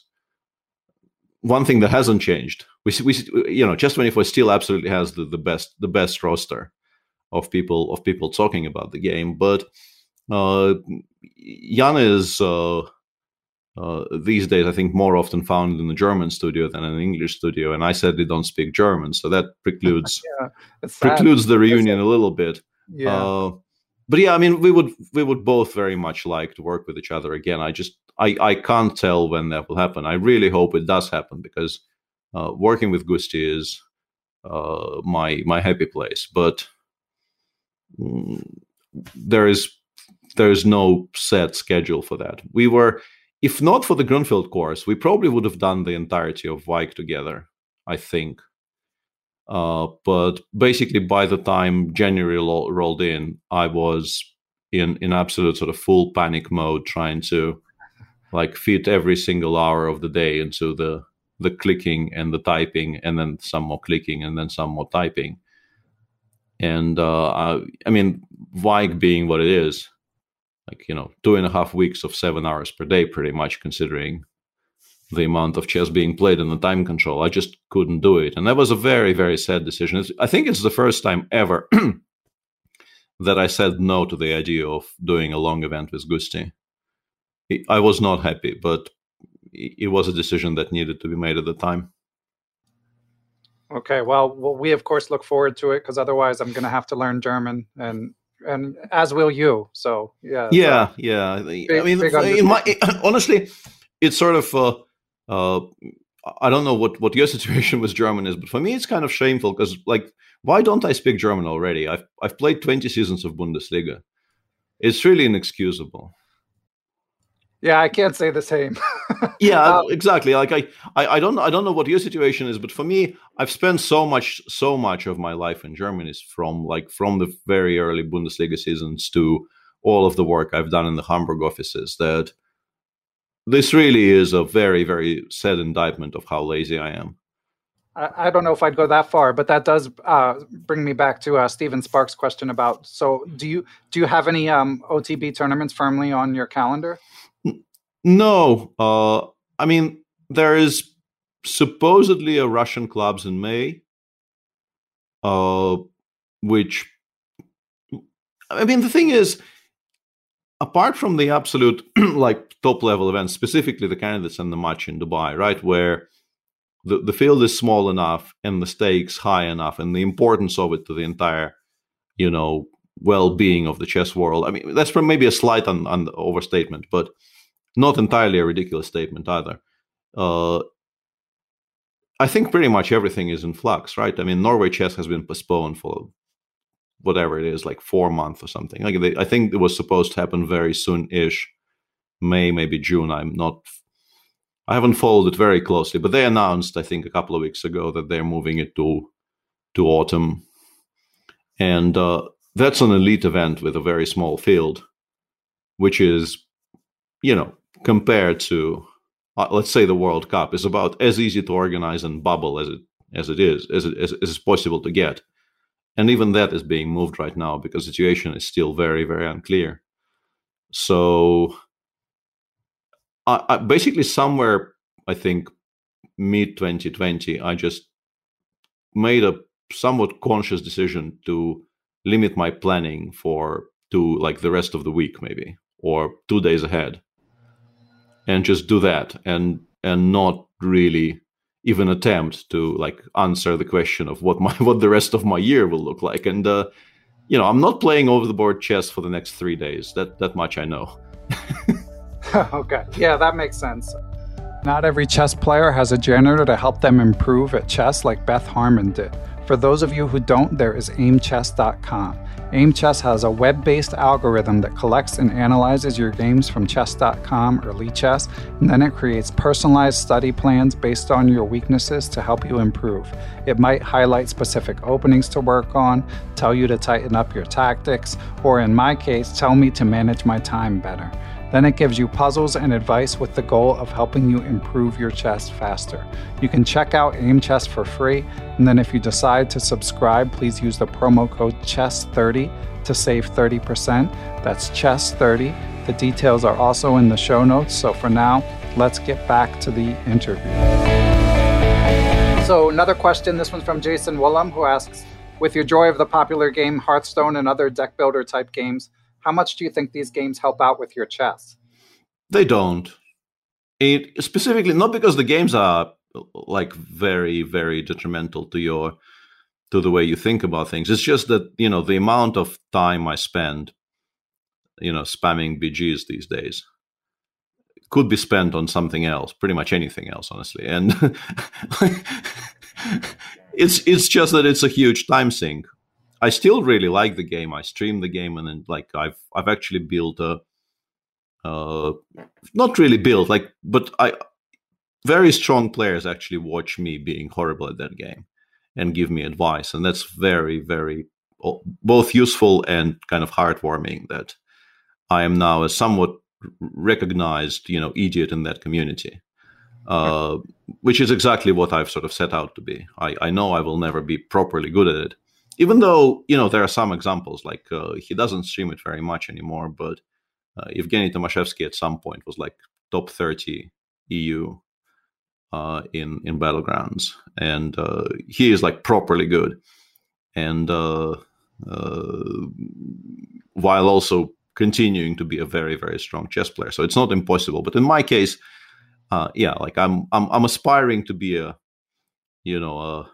one thing that hasn't changed. We, we, you know, Chess twenty-four still absolutely has the, the best, the best roster of people of people talking about the game. But uh, Jan is uh, uh, these days, I think, more often found in a German studio than an English studio. And I sadly don't speak German, so that precludes
yeah, it's sad.
precludes the reunion a little bit.
Yeah.
Uh, But yeah, I mean, we would we would both very much like to work with each other again. I just I, I can't tell when that will happen. I really hope it does happen because uh, working with Gusti is uh, my my happy place. But mm, there is there is no set schedule for that. We were, if not for the Grunfeld course, we probably would have done the entirety of Vike together, I think. Uh, but basically, by the time January lo- rolled in, I was in, in absolute sort of full panic mode, trying to like fit every single hour of the day into the the clicking and the typing, and then some more clicking, and then some more typing. And uh, I, I mean, Vike being what it is, like you know, two and a half weeks of seven hours per day, pretty much considering the amount of chess being played and the time control. I just couldn't do it. And that was a very, very sad decision. It's, I think it's the first time ever that I said no to the idea of doing a long event with Gusti. I was not happy, but it was a decision that needed to be made at the time.
Okay, well, well we of course look forward to it because otherwise I'm going to have to learn German, and and as will you. So yeah,
yeah,
so,
yeah.
Big,
I mean, in my, honestly, it's sort of. Uh, Uh, I don't know what, what your situation with German is, but for me it's kind of shameful because, like, why don't I speak German already? I've I've played twenty seasons of Bundesliga. It's really inexcusable.
Yeah, I can't say the same.
yeah,
um,
exactly. Like I, I, I don't I don't know what your situation is, but for me, I've spent so much so much of my life in Germany from like from the very early Bundesliga seasons to all of the work I've done in the Hamburg offices that. This really is a very, very sad indictment of how lazy I am.
I, I don't know if I'd go that far, but that does uh, bring me back to uh, Stephen Sparks' question about, so do you do you have any um, O T B tournaments firmly on your calendar?
No. Uh, I mean, there is supposedly a Russian clubs in May, uh, which, I mean, the thing is, apart from the absolute like top level events, specifically the candidates and the match in Dubai, right, where the, the field is small enough and the stakes high enough and the importance of it to the entire, you know, well-being of the chess world. I mean, that's maybe a slight un, un, overstatement, but not entirely a ridiculous statement either. Uh, I think pretty much everything is in flux, right? I mean, Norway chess has been postponed for whatever it is, like four months or something. Like they, I think it was supposed to happen very soon-ish, May, maybe June. I'm not, I haven't followed it very closely, but they announced, I think, a couple of weeks ago that they're moving it to to autumn, and uh, that's an elite event with a very small field, which is, you know, compared to, uh, let's say, the World Cup, is about as easy to organize and bubble as it as it is, as it as, as it's possible to get. And even that is being moved right now because the situation is still very, very unclear. So I, I basically somewhere, I think, mid twenty twenty, I just made a somewhat conscious decision to limit my planning for to like the rest of the week, maybe, or two days ahead, and just do that, and and not really even attempt to like answer the question of what my what the rest of my year will look like. And uh, you know, I'm not playing over the board chess for the next three days. That that much I know.
Okay, yeah, that makes sense. Not every chess player has a janitor to help them improve at chess like Beth Harmon did. For those of you who don't, there is aim chess dot com. AimChess has a web-based algorithm that collects and analyzes your games from chess dot com or Lichess, and then it creates personalized study plans based on your weaknesses to help you improve. It might highlight specific openings to work on, tell you to tighten up your tactics, or in my case, tell me to manage my time better. Then it gives you puzzles and advice with the goal of helping you improve your chess faster. You can check out AimChess for free, and then if you decide to subscribe, please use the promo code chess thirty to save thirty percent. That's chess thirty. The details are also in the show notes. So for now, let's get back to the interview. So another question, this one's from Jason Woolham, who asks, with your joy of the popular game Hearthstone and other deck builder type games, how much do you think these games help out with your chess?
They don't. It specifically, not because the games are like very, very detrimental to your to the way you think about things. It's just that, you know, the amount of time I spend, you know, spamming B Gs these days could be spent on something else, pretty much anything else, honestly. And it's it's just that it's a huge time sink. I still really like the game. I stream the game, and then like I've I've actually built a, uh, not really built like, but I very strong players actually watch me being horrible at that game and give me advice, and that's very very both useful and kind of heartwarming that I am now a somewhat recognized, you know, idiot in that community, uh, which is exactly what I've sort of set out to be. I, I know I will never be properly good at it. Even though, you know, there are some examples, like uh, he doesn't stream it very much anymore, but uh, Evgeny Tomashevsky at some point was like top thirty E U uh, in, in Battlegrounds. And uh, he is like properly good. And uh, uh, while also continuing to be a very, very strong chess player. So it's not impossible. But in my case, uh, yeah, like I'm, I'm, I'm aspiring to be a, you know, a,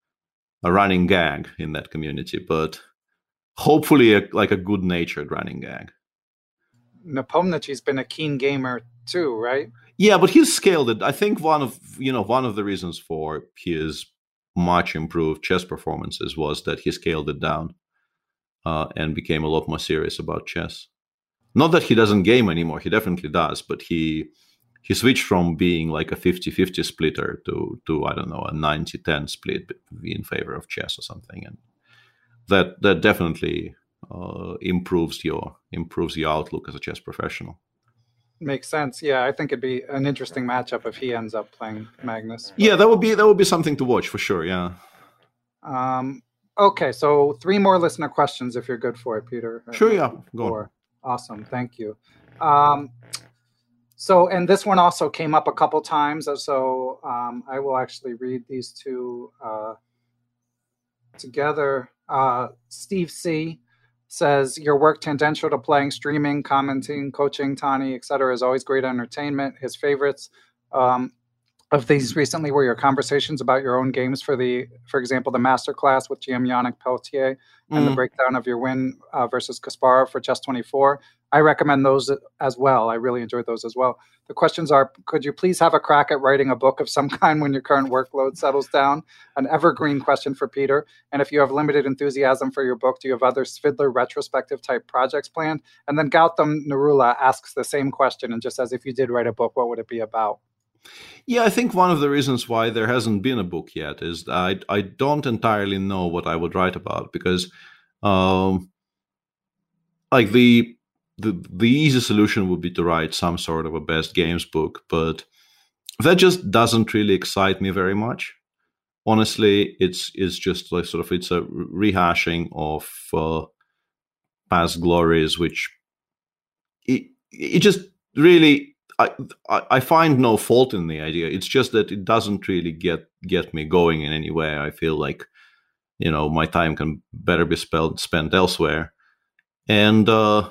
a running gag in that community, but hopefully a, like a good-natured running gag.
Nepomniachtchi's been a keen gamer too, right?
Yeah, but he's scaled it. I think one of, you know, one of the reasons for his much improved chess performances was that he scaled it down uh, and became a lot more serious about chess. Not that he doesn't game anymore, he definitely does, but he he switched from being like a fifty-fifty splitter to, to I don't know, a ninety-ten split in favor of chess or something. And that that definitely uh, improves your improves your outlook as a chess professional.
Makes sense. Yeah, I think it'd be an interesting matchup if he ends up playing Magnus. But...
yeah, that would be that would be something to watch for sure. Yeah.
Um. Okay, so three more listener questions, if you're good for it, Peter.
Sure. Yeah. Go
Four.
on.
Awesome. Thank you. Um. So, and this one also came up a couple times. So um, I will actually read these two uh, together. Uh, Steve C. says, your work tangential to playing, streaming, commenting, coaching, Tani, et cetera is always great entertainment. His favorites um, of these recently were your conversations about your own games for the, for example, the masterclass with G M Yannick Pelletier and mm. the breakdown of your win uh, versus Kasparov for Chess twenty-four. I recommend those as well. I really enjoyed those as well. The questions are, could you please have a crack at writing a book of some kind when your current workload settles down? An evergreen question for Peter. And if you have limited enthusiasm for your book, do you have other Svidler retrospective type projects planned? And then Gautam Narula asks the same question and just says, if you did write a book, what would it be about?
Yeah, I think one of the reasons why there hasn't been a book yet is that I, I don't entirely know what I would write about, because um, like the, the the easy solution would be to write some sort of a best games book, but that just doesn't really excite me very much. Honestly, it's it's just like sort of it's a rehashing of uh, past glories, which it it just really. I, I find no fault in the idea. It's just that it doesn't really get get me going in any way. I feel like, you know, my time can better be spent spent elsewhere. And uh,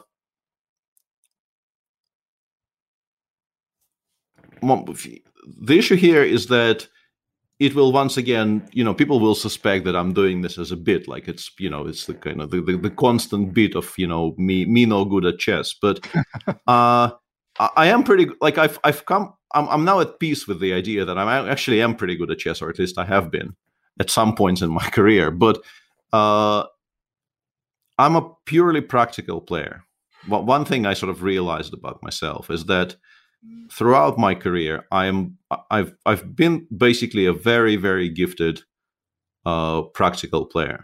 the issue here is that it will once again, you know, people will suspect that I'm doing this as a bit, like it's, you know, it's the kind of the, the, the constant bit of, you know, me me no good at chess, but. uh I am pretty like I've I've come I'm I'm now at peace with the idea that I actually am pretty good at chess, or at least I have been at some points in my career. But uh, I'm a purely practical player. Well, one thing I sort of realized about myself is that throughout my career, I am I've I've been basically a very very gifted uh, practical player,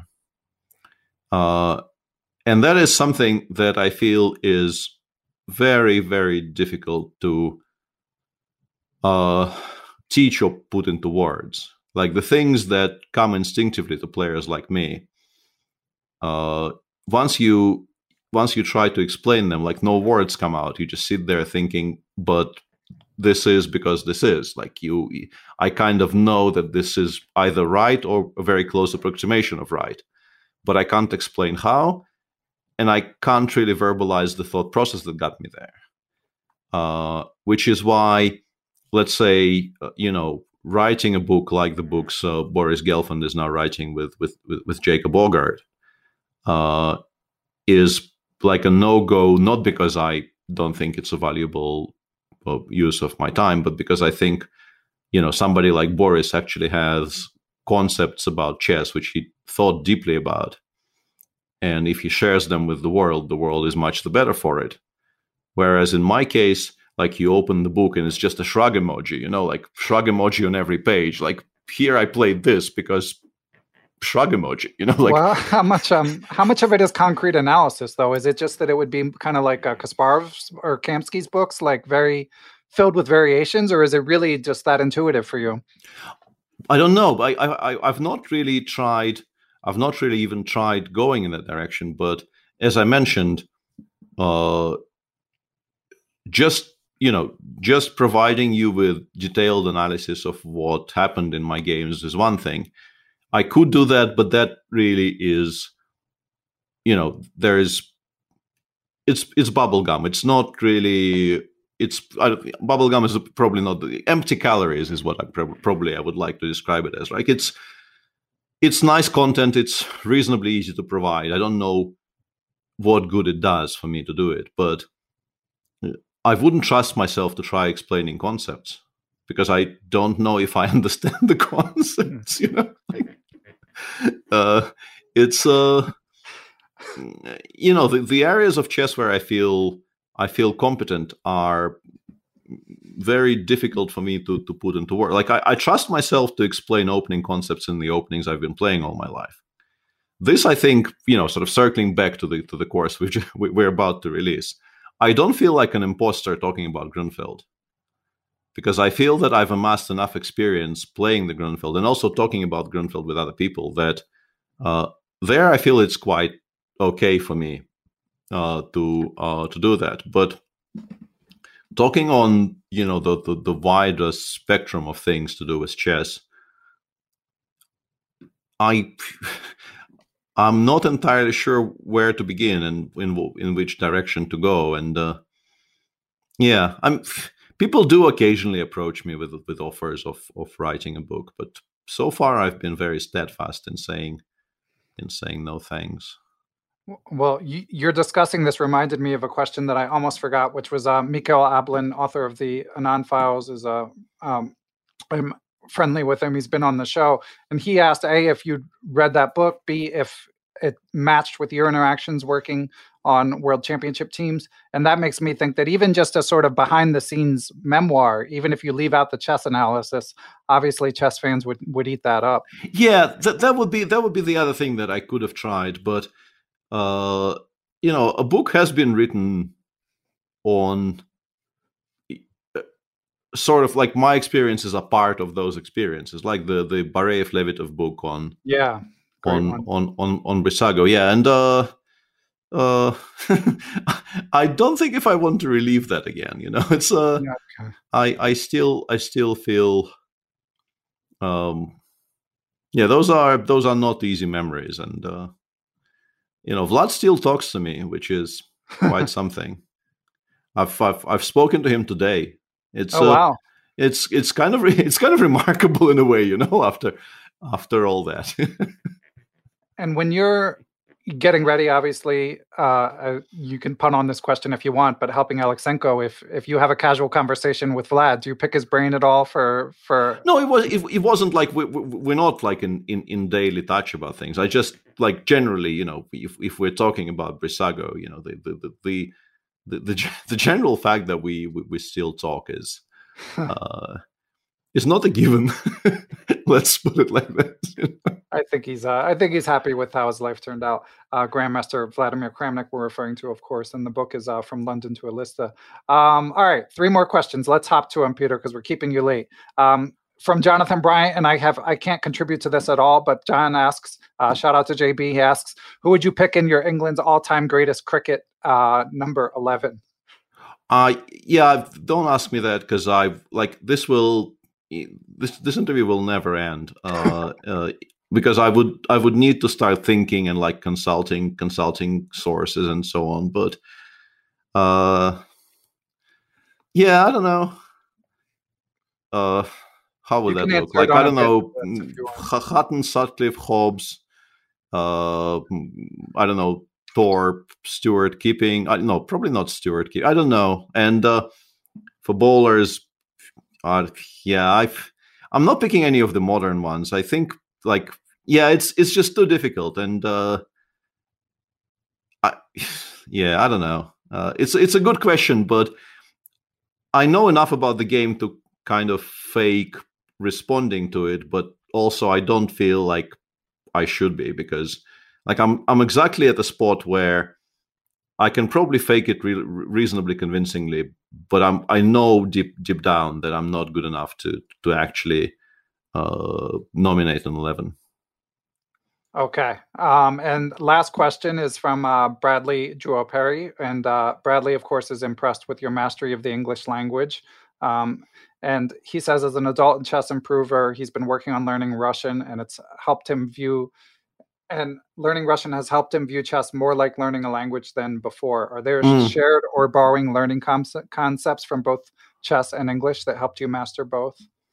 uh, and that is something that I feel is very, very difficult to uh, teach or put into words. Like the things that come instinctively to players like me, uh, once you once you try to explain them, like no words come out. You just sit there thinking, but this is because this is. Like you, I kind of know that this is either right or a very close approximation of right, but I can't explain how. And I can't really verbalize the thought process that got me there, uh, which is why, let's say, uh, you know, writing a book like the books uh, Boris Gelfand is now writing with with with, with Jacob Aagaard uh, is like a no-go, not because I don't think it's a valuable uh, use of my time, but because I think, you know, somebody like Boris actually has concepts about chess which he thought deeply about. And if he shares them with the world, the world is much the better for it. Whereas in my case, like you open the book and it's just a shrug emoji, you know, like shrug emoji on every page. Like here I played this because shrug emoji, you know, like.
Well, how much um how much of it is concrete analysis though? Is it just that it would be kind of like uh, Kasparov's or Kamsky's books, like very filled with variations, or is it really just that intuitive for you?
I don't know. I I I've not really tried. I've not really even tried going in that direction, but as I mentioned, uh, just, you know, just providing you with detailed analysis of what happened in my games is one thing. I could do that, but that really is, you know, there is, it's it's bubblegum. It's not really, it's, I don't, bubblegum is probably not, the empty calories is what I pro- probably I would like to describe it as. Like it's, It's nice content. It's reasonably easy to provide. I don't know what good it does for me to do it, but I wouldn't trust myself to try explaining concepts because I don't know if I understand the concepts. You know, like, uh, it's uh, you know, the, the areas of chess where I feel I feel competent are very difficult for me to, to put into work. Like I, I trust myself to explain opening concepts in the openings I've been playing all my life. This, I think, you know, sort of circling back to the to the course which we're about to release, I don't feel like an imposter talking about Grunfeld, because I feel that I've amassed enough experience playing the Grunfeld and also talking about Grunfeld with other people that uh, there I feel it's quite okay for me uh, to uh, to do that. But talking on, you know, the, the the wider spectrum of things to do with chess, I I'm not entirely sure where to begin and in in which direction to go. And uh, yeah, I'm people do occasionally approach me with with offers of of writing a book, but so far I've been very steadfast in saying in saying no thanks.
Well, you, you're discussing this reminded me of a question that I almost forgot, which was uh, Mikhail Ablin, author of the Anon Files, is a um, I'm friendly with him. He's been on the show, and he asked A, if you'd read that book, B, if it matched with your interactions working on World Championship teams. And that makes me think that even just a sort of behind the scenes memoir, even if you leave out the chess analysis, obviously chess fans would, would eat that up.
Yeah, that, that would be that would be the other thing that I could have tried. But, uh, you know, a book has been written on sort of like my experiences are part of those experiences, like the, the Bareyev-Levitov book on
yeah
on, on, on, on Brissago. Yeah, and uh, uh, I don't think if I want to relive that again, you know, it's uh, yeah, okay. I I still I still feel, um, yeah, those are those are not easy memories, and uh, you know, Vlad still talks to me, which is quite something. I've, I've I've spoken to him today. It's
oh,
uh,
wow.
It's it's kind of it's kind of remarkable in a way, you know, after after all that.
And when you're getting ready, obviously, uh, you can punt on this question if you want, but helping Aleksenko, if if you have a casual conversation with Vlad, do you pick his brain at all for for?
No, it was it, it wasn't like we, we, we're not like in, in, in daily touch about things. I just like generally, you know, if if we're talking about Brissago, you know, the the the the the, the, the general fact that we we, we still talk is. Uh, It's not a given. Let's put it like that.
I think he's. Uh, I think he's happy with how his life turned out. Uh, Grandmaster Vladimir Kramnik, we're referring to, of course, and the book is uh, From London to Alista. Um, all right, three more questions. Let's hop to them, Peter, because we're keeping you late. Um, from Jonathan Bryant, and I have. I can't contribute to this at all, but John asks. Uh, shout out to J B. He asks, who would you pick in your England's all-time greatest cricket uh, number eleven?
Uh, yeah, don't ask me that because I've like this will. This this interview will never end uh, uh, because I would I would need to start thinking and like consulting consulting sources and so on. But uh, yeah, I don't know. Uh, how would that look? Like I don't know, Hutton, Sutcliffe, Hobbs. Uh, I don't know, Thorpe, Stewart, Keeping. I no, probably not Stewart. I don't know. And uh, for bowlers. Uh, yeah, I've, I'm not picking any of the modern ones. I think, like, yeah, it's it's just too difficult, and uh, I, yeah, I don't know. Uh, it's it's a good question, but I know enough about the game to kind of fake responding to it, but also I don't feel like I should be because, like, I'm I'm exactly at the spot where I can probably fake it re- reasonably convincingly, but I'm I know deep deep down that I'm not good enough to to actually uh, nominate an eleven.
Okay. Um, and last question is from uh, Bradley Juo-Perry. And uh, Bradley, of course, is impressed with your mastery of the English language. Um, and he says as an adult chess improver, he's been working on learning Russian, and it's helped him view And learning Russian has helped him view chess more like learning a language than before. Are there mm. shared or borrowing learning com- concepts from both chess and English that helped you master both?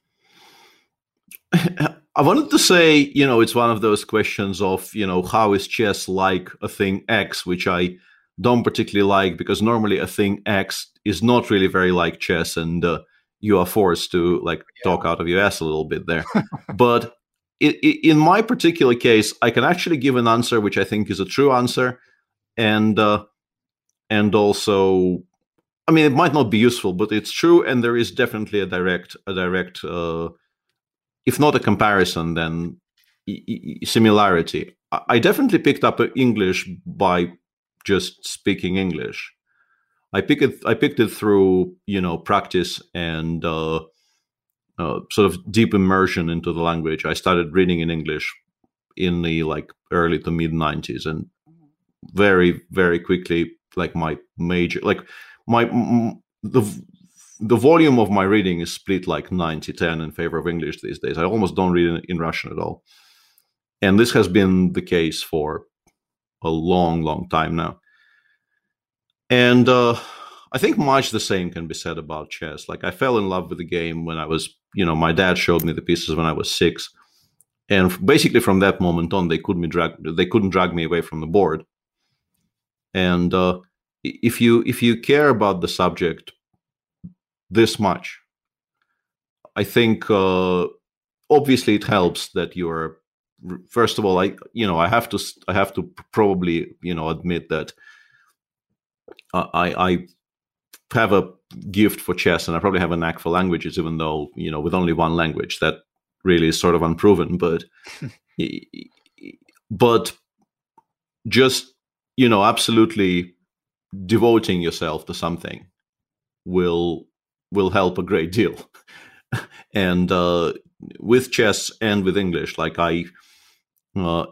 I wanted to say, you know, it's one of those questions of, you know, how is chess like a thing X, which I don't particularly like because normally a thing X is not really very like chess, and uh, you are forced to like yeah. talk out of your ass a little bit there. But in my particular case, I can actually give an answer which I think is a true answer, and uh, and also, I mean, it might not be useful, but it's true, and there is definitely a direct, a direct, uh, if not a comparison, then similarity. I definitely picked up English by just speaking English. I picked it, I picked it through, you know, practice and. Uh, Uh, sort of deep immersion into the language. I started reading in English in the like early to mid nineties, and very, very quickly, like my major, like my m- the the volume of my reading is split like ninety ten in favor of English these days. I almost don't read in, in Russian at all, and this has been the case for a long, long time now. And uh, I think much the same can be said about chess. Like I fell in love with the game when I was, you know, my dad showed me the pieces when I was six. And basically from that moment on, they couldn't drag, they couldn't drag me away from the board. And uh, if you if you care about the subject this much, I think uh, obviously it helps that you're. First of all, I you know I have to I have to probably you know admit that I I have a gift for chess, and I probably have a knack for languages, even though you know with only one language that really is sort of unproven. But but just you know absolutely devoting yourself to something will will help a great deal. And uh, with chess and with English, like I. Uh,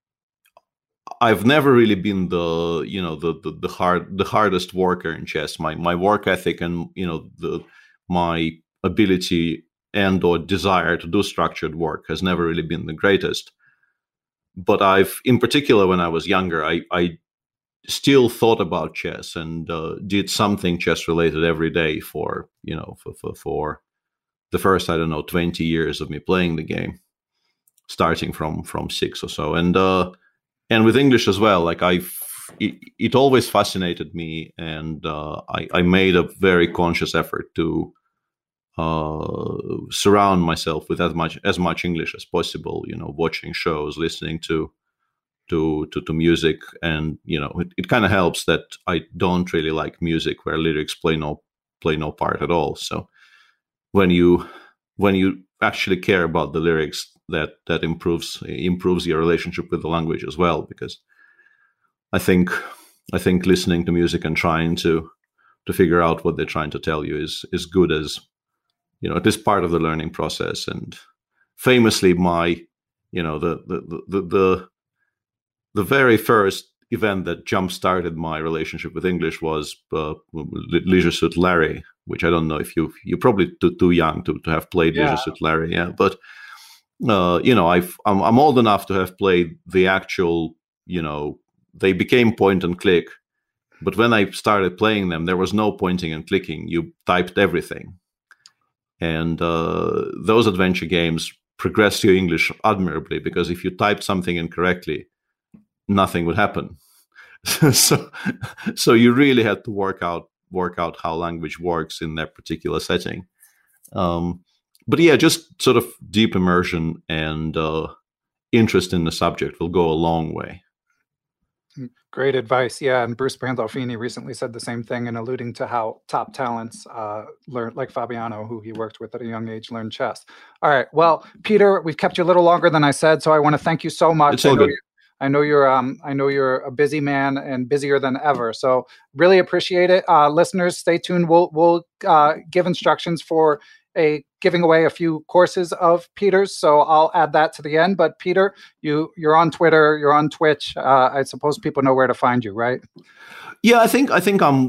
I've never really been the you know the, the the hard the hardest worker in chess. My my work ethic and you know the my ability and or desire to do structured work has never really been the greatest. But I've, in particular, when I was younger, I I still thought about chess and uh, did something chess related every day for you know for, for for the first I don't know twenty years of me playing the game. Starting from from six or so, and uh, and with English as well. Like I, it, it always fascinated me, and uh, I, I made a very conscious effort to uh, surround myself with as much as much English as possible. You know, watching shows, listening to to to, to music, and you know, it, it kind of helps that I don't really like music where lyrics play no play no part at all. So when you when you actually care about the lyrics, that that improves improves your relationship with the language as well, because I think I think listening to music and trying to to figure out what they're trying to tell you is is good as you know it is part of the learning process. And famously, my you know the the the the, the very first event that jump started my relationship with English was uh, Leisure Suit Larry, which I don't know if you you're probably too too young to to have played yeah. Leisure Suit Larry, yeah, but. Uh, you know, I've, I'm, I'm old enough to have played the actual, you know, they became point and click. But when I started playing them, there was no pointing and clicking. You typed everything. And uh, those adventure games progress your English admirably, because if you typed something incorrectly, nothing would happen. so, so you really had to work out, work out how language works in that particular setting. Um, But yeah, just sort of deep immersion and uh, interest in the subject will go a long way.
Great advice. Yeah, and Bruce Pandolfini recently said the same thing in alluding to how top talents uh, learn, like Fabiano, who he worked with at a young age, learn chess. All right. Well, Peter, we've kept you a little longer than I said, so I want to thank you so much.
It's all
I know
good.
I know you're um I know you're a busy man and busier than ever. So really appreciate it. Uh, listeners, stay tuned. We'll we'll uh, give instructions for a giving away a few courses of Peter's. So I'll add that to the end. But Peter, you you're on Twitter, you're on Twitch. Uh, I suppose people know where to find you, right?
Yeah, I think I think I'm.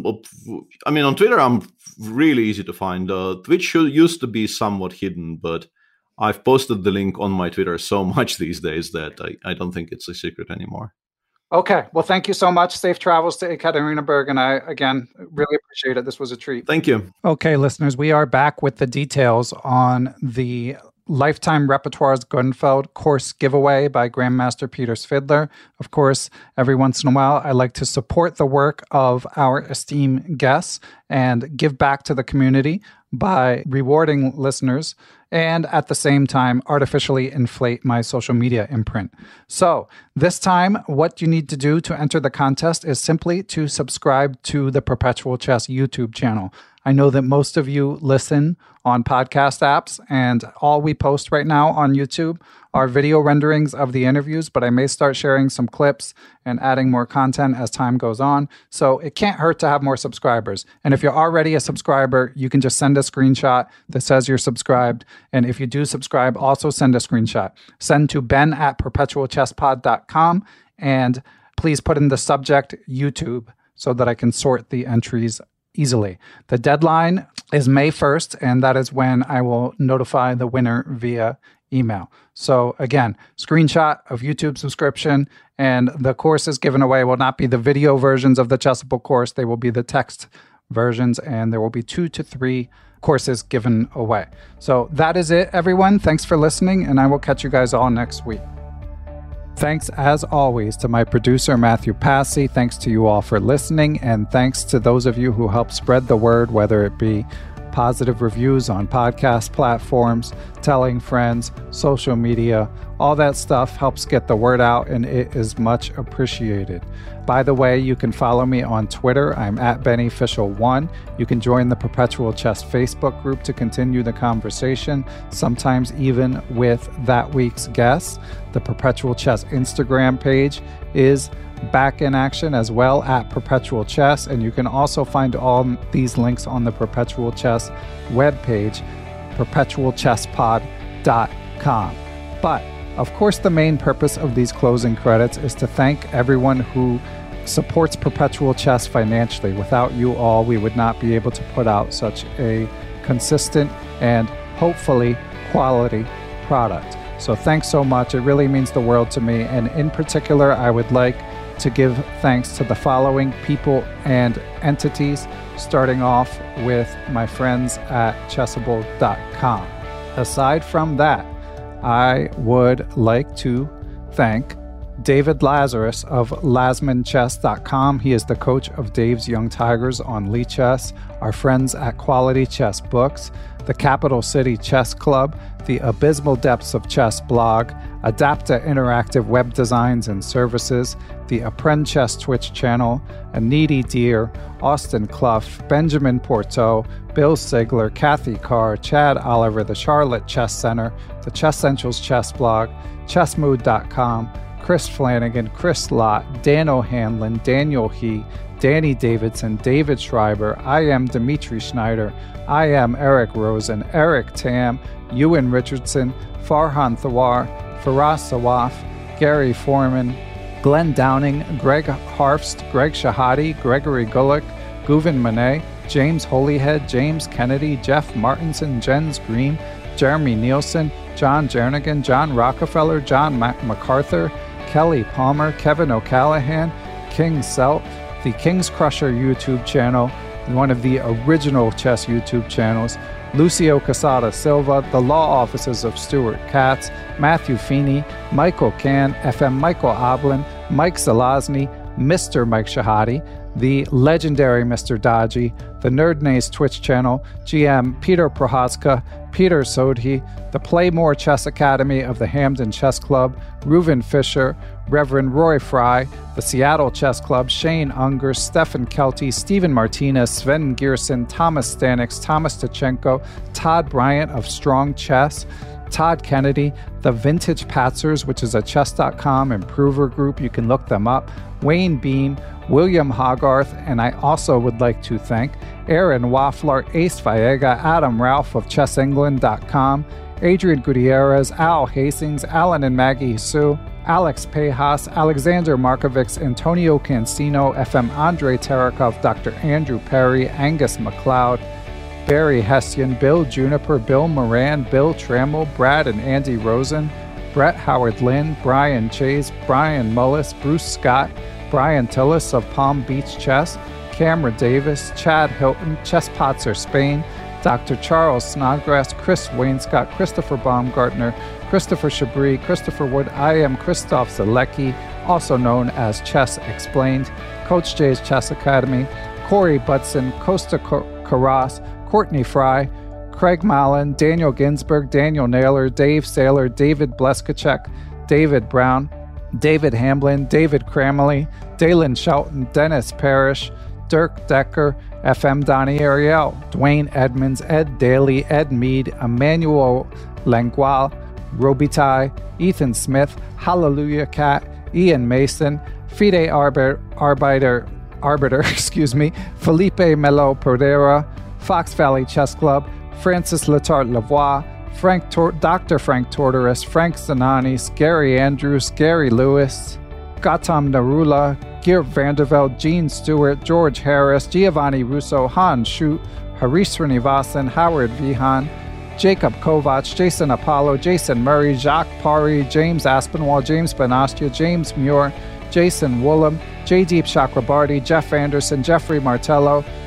I mean, on Twitter, I'm really easy to find. Uh, Twitch used to be somewhat hidden, but I've posted the link on my Twitter so much these days that I, I don't think it's a secret anymore.
Okay. Well, thank you so much. Safe travels to Ekaterinburg. And I, again, really appreciate it. This was a treat.
Thank you.
Okay, listeners, we are back with the details on the Lifetime Repertoires Gunfeld course giveaway by Grandmaster Peter Svidler. Of course, every once in a while, I like to support the work of our esteemed guests and give back to the community by rewarding listeners and at the same time artificially inflate my social media imprint. So this time, what you need to do to enter the contest is simply to subscribe to the Perpetual Chess YouTube channel. I know that most of you listen on podcast apps, and all we post right now on YouTube are video renderings of the interviews, but I may start sharing some clips and adding more content as time goes on. So it can't hurt to have more subscribers. And if you're already a subscriber, you can just send a screenshot that says you're subscribed. And if you do subscribe, also send a screenshot. Send to ben at perpetual chess pod dot com, and please put in the subject YouTube so that I can sort the entries easily. The deadline is May first, and that is when I will notify the winner via email. So again, screenshot of YouTube subscription, and the courses given away will not be the video versions of the Chessable course. They will be the text versions, and there will be two to three courses given away. So that is it, everyone. Thanks for listening, and I will catch you guys all next week. Thanks, as always, to my producer, Matthew Passy. Thanks to you all for listening, and thanks to those of you who help spread the word, whether it be positive reviews on podcast platforms, telling friends, social media. All that stuff helps get the word out, and it is much appreciated. By the way, you can follow me on Twitter. I'm at Beneficial one. You can join the Perpetual Chess Facebook group to continue the conversation, sometimes even with that week's guests. The Perpetual Chess Instagram page is back in action as well, at Perpetual Chess, and you can also find all these links on the Perpetual Chess webpage, perpetual chess pod dot com. But of course, the main purpose of these closing credits is to thank everyone who supports Perpetual Chess financially. Without you all, we would not be able to put out such a consistent and hopefully quality product. So thanks so much. It really means the world to me. And in particular, I would like to give thanks to the following people and entities, starting off with my friends at chessable dot com. Aside from that, I would like to thank David Lazarus of Lasman Chess dot com. He is the coach of Dave's Young Tigers on Lichess, our friends at Quality Chess Books, the Capital City Chess Club, the Abysmal Depths of Chess blog, Adapta Interactive Web Designs and Services, the Apprend Chess Twitch channel, A Needy Deer, Austin Clough, Benjamin Porteau, Bill Sigler, Kathy Carr, Chad Oliver, the Charlotte Chess Center, the Chess Central's Chess blog, chess mood dot com, Chris Flanagan, Chris Lott, Dan O'Hanlon, Daniel He, Danny Davidson, David Schreiber, I am Dimitri Schneider, I am Eric Rosen, Eric Tam, Ewan Richardson, Farhan Thawar, Faraz Sawaf, Gary Foreman, Glenn Downing, Greg Harfst, Greg Shahadi, Gregory Gulick, Guven Manet, James Holyhead, James Kennedy, Jeff Martinson, Jens Green, Jeremy Nielsen, John Jernigan, John Rockefeller, John Mac- MacArthur, Kelly Palmer, Kevin O'Callahan, King Selt, the King's Crusher YouTube channel, one of the original chess YouTube channels, Lucio Casada Silva, the law offices of Stuart Katz, Matthew Feeney, Michael Can, F M Michael Oblin, Mike Zelazny, Mister Mike Shahadi, the legendary Mister Dodgy, the Nerdnaze Twitch channel, G M Peter Prohaska, Peter Sodhi, the Playmore Chess Academy of the Hamden Chess Club, Reuven Fisher, Reverend Roy Fry, the Seattle Chess Club, Shane Unger, Stefan Kelty, Stephen Martinez, Sven Gierson, Thomas Stanix, Thomas Tachenko, Todd Bryant of Strong Chess, Todd Kennedy, the Vintage Patzers, which is a chess dot com improver group. You can look them up. Wayne Beam, William Hogarth, and I also would like to thank Aaron Waffler, Ace Vallega, Adam Ralph of chess england dot com, Adrian Gutierrez, Al Hastings, Alan and Maggie Sue, Alex Pejas, Alexander Markovics, Antonio Cancino, F M Andrei Terekov, Doctor Andrew Perry, Angus McLeod, Barry Hessian, Bill Juniper, Bill Moran, Bill Trammell, Brad and Andy Rosen, Brett Howard Lynn, Brian Chase, Brian Mullis, Bruce Scott, Brian Tillis of Palm Beach Chess, Cameron Davis, Chad Hilton, Chess Potzer Spain, Doctor Charles Snodgrass, Chris Wainscott, Christopher Baumgartner, Christopher Chabris, Christopher Wood, I am Christoph Zalecki, also known as Chess Explained, Coach J's Chess Academy, Corey Butson, Costa Carras, Courtney Fry, Craig Mallon, Daniel Ginsberg, Daniel Naylor, Dave Saylor, David Bleskacek, David Brown, David Hamblin, David Cramley, Dalen Shelton, Dennis Parrish, Dirk Decker, F M Donnie Ariel, Dwayne Edmonds, Ed Daly, Ed Mead, Emmanuel Langual, Robitaille, Ethan Smith, Hallelujah Cat, Ian Mason, Fide Arbiter, Arbiter, Arbiter, excuse me, Felipe Melo Perdera, Fox Valley Chess Club, Francis Letarte Lavoie, Frank Tor- Doctor Frank Tortoris, Frank Zananis, Gary Andrews, Gary Lewis, Gautam Narula, Geert Vanderveld, Gene Stewart, George Harris, Giovanni Russo, Han Schutt, Harish Srinivasan, Howard Vihan, Jacob Kovacs, Jason Apollo, Jason Murray, Jacques Pari, James Aspinwall, James Benastia, James Muir, Jason Woolham, Jaydeep Chakrabarty, Jeff Anderson, Jeffrey Martello,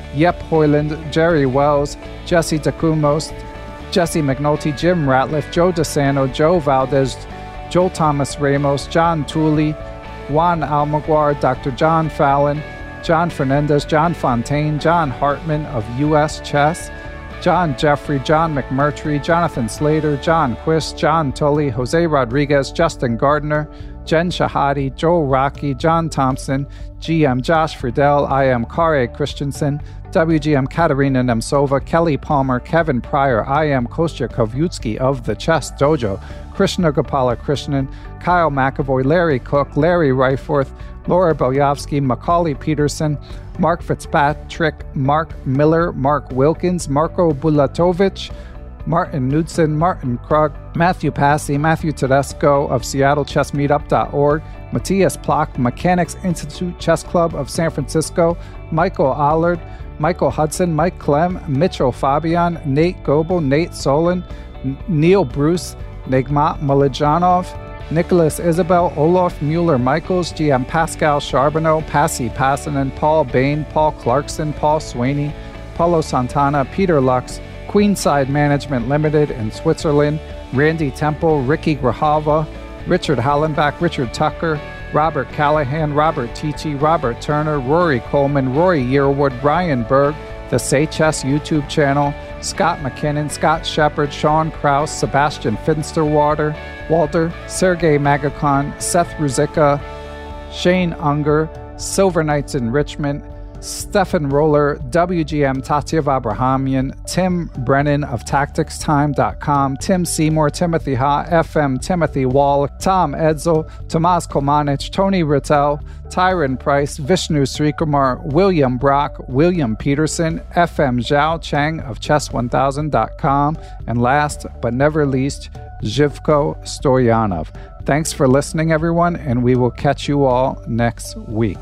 Yep Hoyland, Jerry Wells, Jesse Tacumos, Jesse McNulty, Jim Ratliff, Joe DeSanto, Joe Valdez, Joel Thomas Ramos, John Tooley, Juan Almaguer, Doctor John Fallon, John Fernandez, John Fontaine, John Hartman of U S Chess, John Jeffrey, John McMurtry, Jonathan Slater, John Quist, John Tully, Jose Rodriguez, Justin Gardner, Jen Shahadi, Joel Rocky, John Thompson, G M Josh Friedel, I am Kare Christensen, W G M Katerina Nemtsova, Kelly Palmer, Kevin Pryor, I am Kostya Kovyutsky of the Chess Dojo, Krishna Gopala Krishnan, Kyle McAvoy, Larry Cook, Larry Reiforth, Laura Belyovsky, Macaulay Peterson, Mark Fitzpatrick, Mark Miller, Mark Wilkins, Marco Bulatovic, Martin Knudsen, Martin Krug, Matthew Passy, Matthew Tedesco of Seattle Chess Meetup dot org, Matthias Plock, Mechanics Institute Chess Club of San Francisco, Michael Allard, Michael Hudson, Mike Clem, Mitchell Fabian, Nate Goebel, Nate Solon, N- Neil Bruce, Nigmat Malajanov, Nicholas Isabel, Olaf Mueller-Michaels, G M Pascal Charbonneau, Passy Passanen, Paul Bain, Paul Clarkson, Paul Sweeney, Paulo Santana, Peter Lux, Queenside Management Limited in Switzerland, Randy Temple, Ricky Grahava, Richard Hollenbach, Richard Tucker, Robert Callahan, Robert Tichy, Robert Turner, Rory Coleman, Rory Yearwood, Brian Berg, the Say Chess YouTube channel, Scott McKinnon, Scott Shepard, Sean Krause, Sebastian Finsterwater, Walter, Sergei Magakon, Seth Ruzicka, Shane Unger, Silver Knights Enrichment, Stefan Roller, W G M Tatyev Abrahamian, Tim Brennan of Tactics Time dot com, Tim Seymour, Timothy Ha, F M Timothy Wall, Tom Edsel, Tomas Komanich, Tony Rittel, Tyron Price, Vishnu Srikumar, William Brock, William Peterson, F M Zhao Cheng of Chess one thousand dot com, and last but never least, Zhivko Stoyanov. Thanks for listening, everyone, and we will catch you all next week.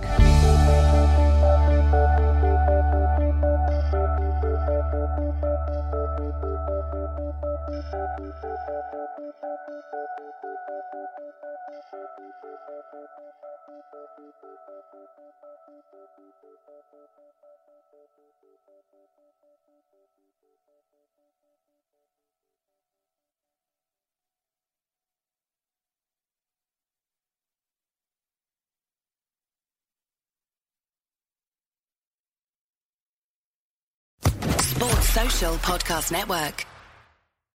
Sports Social Podcast Network.